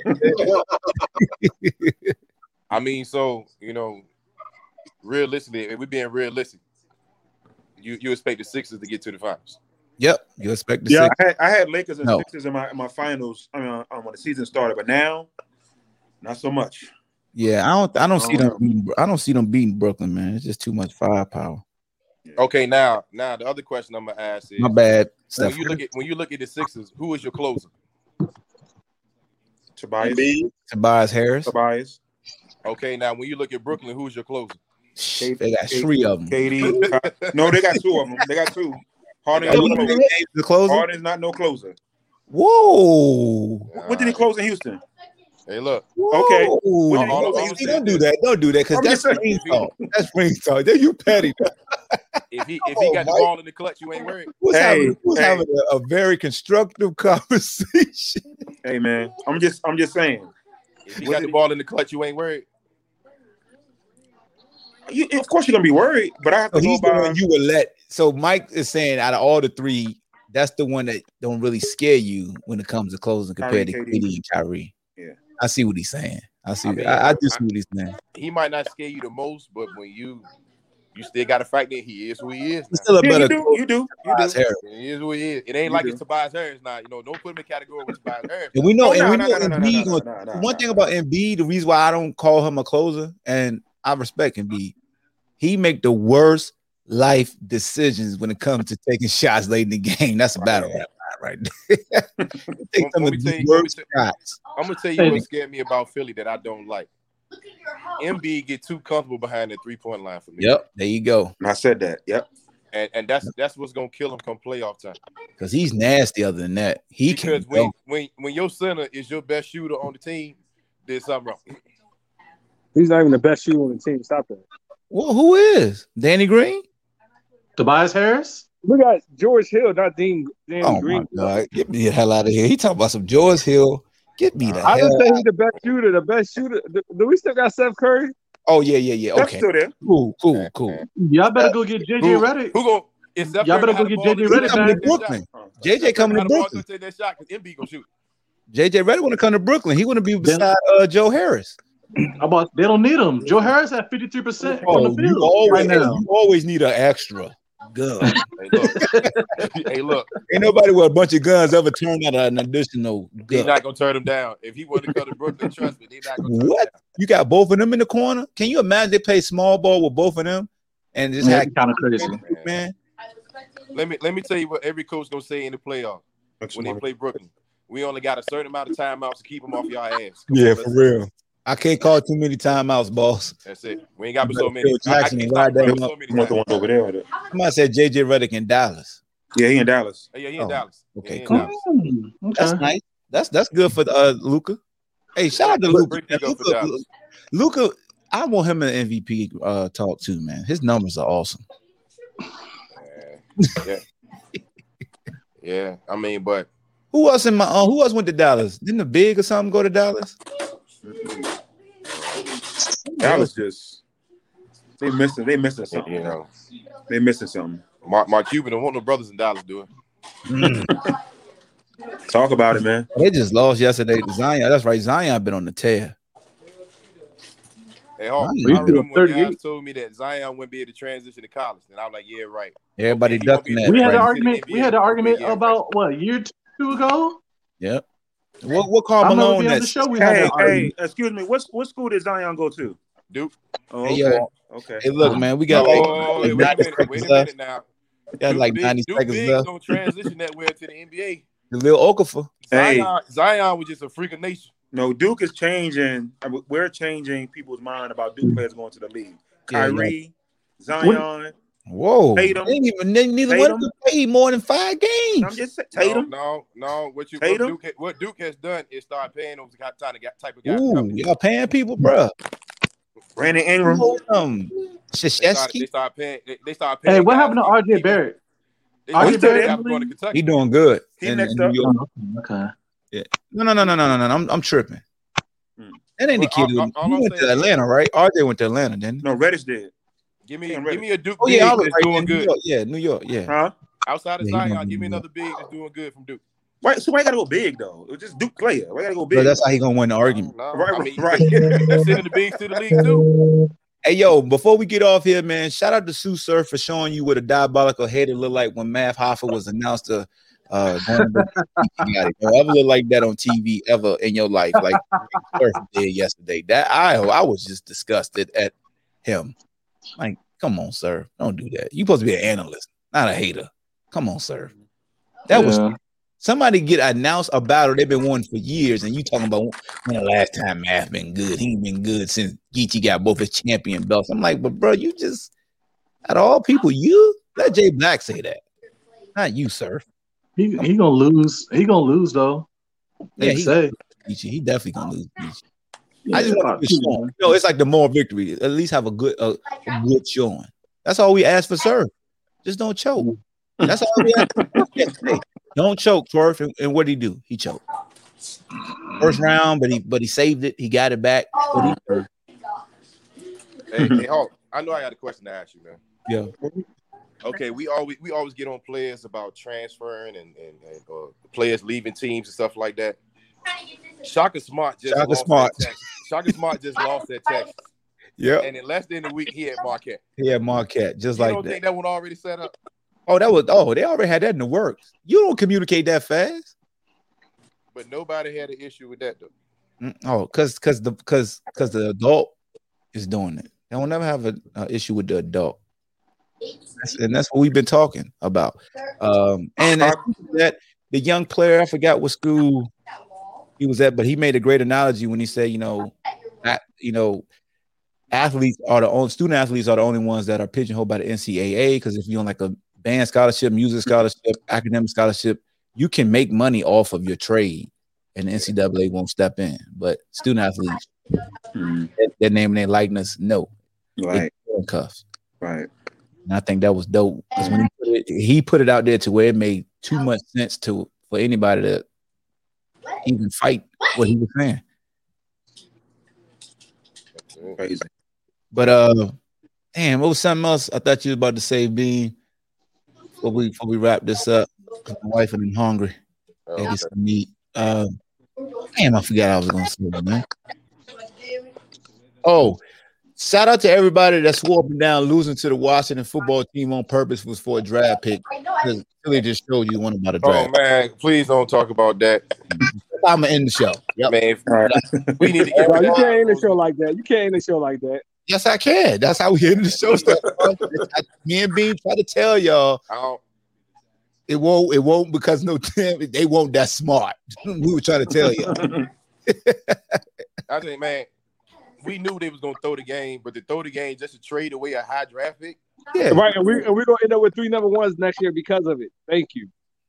I mean, so you know, realistically, if we're being realistic, you you expect the Sixers to get to the finals. Yep, you expect to Yeah, see. I had, I had Lakers and No. Sixers in my in my finals. I mean, um, when the season started, but now, not so much. Yeah, I don't. I don't I see don't them. Beating, I don't see them beating Brooklyn, man. It's just too much firepower. Okay, now now the other question I'm gonna ask is, My bad, when Steph. you look at when you look at the Sixers, who is your closer? Tobias, Embiid. Tobias Harris. Tobias, Okay, now when you look at Brooklyn, who's your closer? Shh, They got three of them. K D. No, they got two of them. They got two. Harden Hey, ain't you no think closer. Dame's the closer? Harden's not no closer. Whoa. What did he close in Houston? Hey, look, Okay. Whoa. What did he All- all close in I'm See, Houston? don't do that. Don't do that, because I'm that's just saying. ring talk. That's ring talk. Then you petty. if he if Come he on, got the Mike. ball in the clutch, you ain't worried. Who's Hey, having, who's hey. having a, a very constructive conversation? Hey man, I'm just I'm just saying. If he What got did the he- ball in the clutch, you ain't worried. You, of course you're gonna be worried, but I have So to go he's the by. one you would let. So Mike is saying out of all the three, that's the one that don't really scare you when it comes to closing compared Kyrie, to K D. K D and Kyrie. Yeah. I see what he's saying. I see. I I, mean, I, I- do see what he's saying. He might not scare you the most, but when you you still got to factor in he is who he is. He's Now. still a Yeah, better you do, coach you do, you than Tobias do. Harris. He is who he is. It ain't You like do. it's Tobias Harris now. You know, don't put him in category with Tobias Harris. And we know, Oh, and no, we no, know no, no, no, Embiid. no, gonna- no, no, one no, thing no. about Embiid, the reason why I don't call him a closer, and I respect Embiid, he make the worst life decisions when it comes to taking shots late in the game. That's a battle rap right there. Take some of the worst shots. I'm gonna tell you what scared me about Philly that I don't like. Embiid get too comfortable behind the three point line for me. Yep, there you go. I said that. Yep. And and that's that's what's gonna kill him come playoff time. Because he's nasty. Other than that, he because can when go. when when your center is your best shooter on the team, there's something wrong. He's not even the best shooter on the team. Stop that. Well, who is Danny Green? Tobias Harris? We got George Hill, not Dean. Danny Oh Green. my God! Get me the hell out of here. He talking about some George Hill. Get me the I hell. didn't say he's the best shooter. The best shooter. Do, do we still got Steph Curry? Oh yeah, yeah, yeah. That's Okay, still there. cool, cool, cool. Y'all better go get J J Who, Redick. who go? Is Steph Y'all Curry better go behind get the ball? J J Redick Coming to back. Brooklyn. J J coming to How the ball Brooklyn. gonna take that shot because Embiid gonna shoot. J J Redick want to come to Brooklyn. He want to be beside uh, Joe Harris. How about they don't need him? Joe Harris at fifty-three percent on Oh, the you field always, right now. you always need an extra gun. Hey look, hey look, Ain't nobody with a bunch of guns ever turned out an additional he's gun. not gonna turn him down. If he want to come to Brooklyn, trust me, he's not gonna turn What? him down. You got both of them in the corner? Can you imagine they play small ball with both of them and just Yeah, have kind of crazy. man? Let me let me tell you what every coach gonna say in the playoff when they play Brooklyn. We only got a certain amount of timeouts to keep them off your ass. Come Yeah, on, for let's- real. I can't call too many timeouts, boss. That's it. We ain't got but so many. Phil I, I Jackson can't and ride stop that so up. many I want the times. one over there. With it. Somebody said J J Redick in Dallas. Yeah, he in Dallas. Yeah, he Oh, in Dallas. okay, Yeah, he in cool. Dallas. Hmm, That's okay. nice. That's that's good for uh Luka. Hey, shout out to Great Luka. pick up for Luka, Dallas. Luka, I want him in the M V P uh, talk too, man. His numbers are awesome. Yeah. Yeah, I mean, but Who else in my uh, who else went to Dallas? Didn't the big or something go to Dallas? Dallas just they missing. They missing something. you know, They missing something. Mark, Mark Cuban don't want no brothers in Dallas doing. Talk about it, man. They just lost yesterday to Zion. That's right. Zion been on the tear. Hey, Hawk, Zion. I remember when thirty-eight. guys told me that Zion wouldn't be able to transition to college, and I was like, yeah, right. Everybody Okay, he won't ducking be that. We had an right? argument. We had an argument Yeah, right. about what a year two ago. Yep. What what I Karl remember Malone being on the that show. We had Hey, that argument. hey, excuse me. What what school did Zion go to? Duke. Oh, Hey, okay. yo. Okay. Hey, look, man, we got like, Oh, like wait, wait a ninety minute. Wait seconds a left. minute now. We got Duke like big, ninety Duke seconds bigs left. don't transition that well to the N B A. The little Okafor. Hey. Zion, Zion was just a freak of nature. No, Duke is changing. We're changing people's mind about Duke players going to the league. Yeah, Kyrie, Zion. Whoa. Tatum. They ain't even, they, neither one of Tatum. them played more than five games. I'm just saying, Tatum. No, no, no. What you what Tatum? Duke, ha- what Duke has done is start paying those type of guy- type of guys. to Ooh, come in. y'all paying people, bro. Brandon Ingram. Um, They start, they Shashesky, start paying. They, they start paying. Hey, what guys happened to keep- R J keep- Barrett? They R J start Barrett paying guys in the going to league? Kentucky. he doing good. He in- next in up. New York. Oh, okay. No, no, no, no, no, no, no. I'm, I'm tripping. Hmm. That ain't the Well, kid. all- who- all- all he I'm went to saying is- Atlanta, right? R J went to Atlanta, didn't he? No, Reddish did. Give me, Cam give Reddish. me a Duke Oh big yeah, I was that's right. doing in New good. York. Yeah, New York. Yeah. Huh? Outside of Yeah, he Zion, don't give me do another big that's doing good from Duke. Why? So why you gotta go big though? It was just Duke player. Why you gotta go Bro, big? that's how he gonna win the argument. No, Right, I mean, right. they're sending the bigs to the league too. Hey, yo, before we get off here, man, shout out to Sue Surf for showing you what a diabolical hater look like when Math Hoffa was announced to uh going to the Don't ever look like that on T V ever in your life, like Surf did yesterday. That I I was just disgusted at him. Like, come on, sir. Don't do that. You supposed to be an analyst, not a hater. Come on, sir. That Yeah. was somebody get announced a battle they've been wanting for years, and you talking about when the last time Math been good. He ain't been good since Geechee got both his champion belts. I'm like, but bro, you just out of all people, you let Jay Black say that, not you, sir. He he gonna lose. He gonna lose though. They Yeah, he, say. Geechee, he definitely gonna lose. Geechee. Yeah, I just want about to two, show. man. You know, it's like the moral victory. At least have a good, a, a good showing. That's all we ask for, sir. Just don't choke. That's all we ask for. Hey, don't choke, Swerve. And, and what did he do? He choked. First round, but he but he saved it. He got it back. But he, Hey, hey, Hawk, I know I got a question to ask you, man. yeah. Okay, we always we always get on players about transferring and and, and uh, players leaving teams and stuff like that. Shaka Smart just Shaka lost Smart. At Texas. Shaka Smart just lost at Texas, Yeah. and in less than a week he had Marquette. He had Marquette, just You like don't that. think that one already set up? Oh, that was oh, they already had that in the works. You don't communicate that fast. But nobody had an issue with that though. Mm, Oh, cause cause the cause cause the adult is doing it. They will never have an issue with the adult. That's, and that's what we've been talking about. Um, and that the young player, I forgot what school he was at, but he made a great analogy when he said, you know, that, you know, athletes are the only student athletes are the only ones that are pigeonholed by the N C double A. Because if you're on like a band scholarship, music scholarship, academic scholarship, you can make money off of your trade, and the N C double A won't step in. But student athletes, mm-hmm. their, their name and their likeness, no, right, cuffs, right. And I think that was dope because when he put, it, he put it out there to where it made too much sense to for anybody to even fight what he was saying. Crazy. But uh, damn, what was something else I thought you were about to say, Bean? Before we before we wrap this up, because my wife and I'm hungry. Oh, okay. Some meat. Uh, damn, I forgot I was gonna say, man. Oh. Shout out to everybody that swore up and down losing to the Washington football team on purpose was for a draft pick. Because Philly just showed you one about a draft. Oh man, please don't talk about that. I'm gonna end the show. Yep. Man, we need to get no, you can't end the show like that. You can't end the show like that. Yes, I can. That's how we end the show. Me and Bean try to tell y'all. I don't, it won't. It won't because no, they won't that smart. We were trying to tell you. I think, man. We knew they was gonna throw the game, but to throw the game just to trade away a high draft pick. Yeah, right. And, we, and we're gonna end up with three number ones next year because of it. Thank you.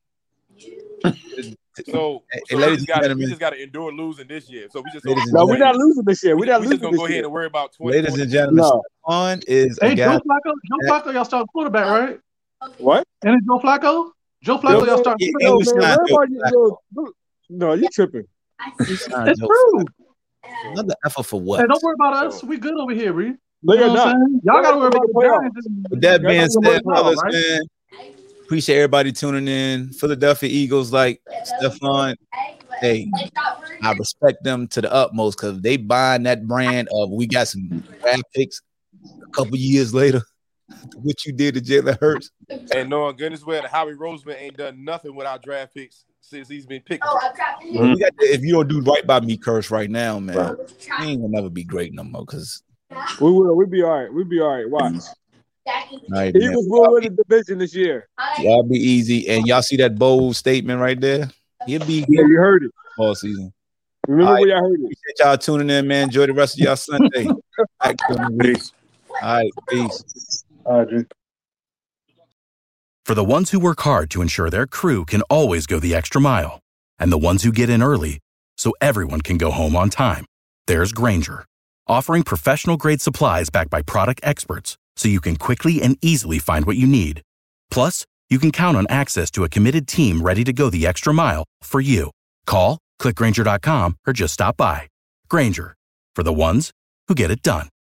So, so hey, we, just gotta, we just got to endure losing this year. So we just no, gonna, we're not losing this year. We're not we losing just gonna this go year. ahead and worry about twenty. Ladies and gentlemen, no. on is hey a Joe guy, Flacco. Joe Flacco, y'all start quarterback, right? What? And it's Joe Flacco. Joe Flacco, y'all start. He, Yo, he was man, signed where Joe are you, no, you tripping. It's true. Another effort for what? Hey, don't worry about us. We good over here, Bree. No, you you're know what not. I'm saying? Y'all gotta worry about the Giants. With that being said, fellas, right? man, appreciate everybody tuning in. Philadelphia Eagles, like Stephon, hey, I respect them to the utmost because they buying that brand of we got some draft picks a couple years later. What you did to Jalen Hurts. And knowing goodness well that Howie Roseman ain't done nothing with our draft picks since he's been picked. Well, we got to, if you don't do right by me, curse right now, man, right. He ain't gonna never be great no more. Cause we will, we'll be all right. We'll be all right. Watch. All right, Eagles will win the division this year. Y'all be easy, and y'all see that bold statement right there. He'll be yeah, you heard it all season. Remember all where right. y'all heard it. Appreciate y'all tuning in, man. Enjoy the rest of y'all Sunday. Peace. All right, peace. All right, Drew. For the ones who work hard to ensure their crew can always go the extra mile, and the ones who get in early so everyone can go home on time, there's Grainger, offering professional-grade supplies backed by product experts so you can quickly and easily find what you need. Plus, you can count on access to a committed team ready to go the extra mile for you. Call, click Grainger dot com, or just stop by. Grainger, for the ones who get it done.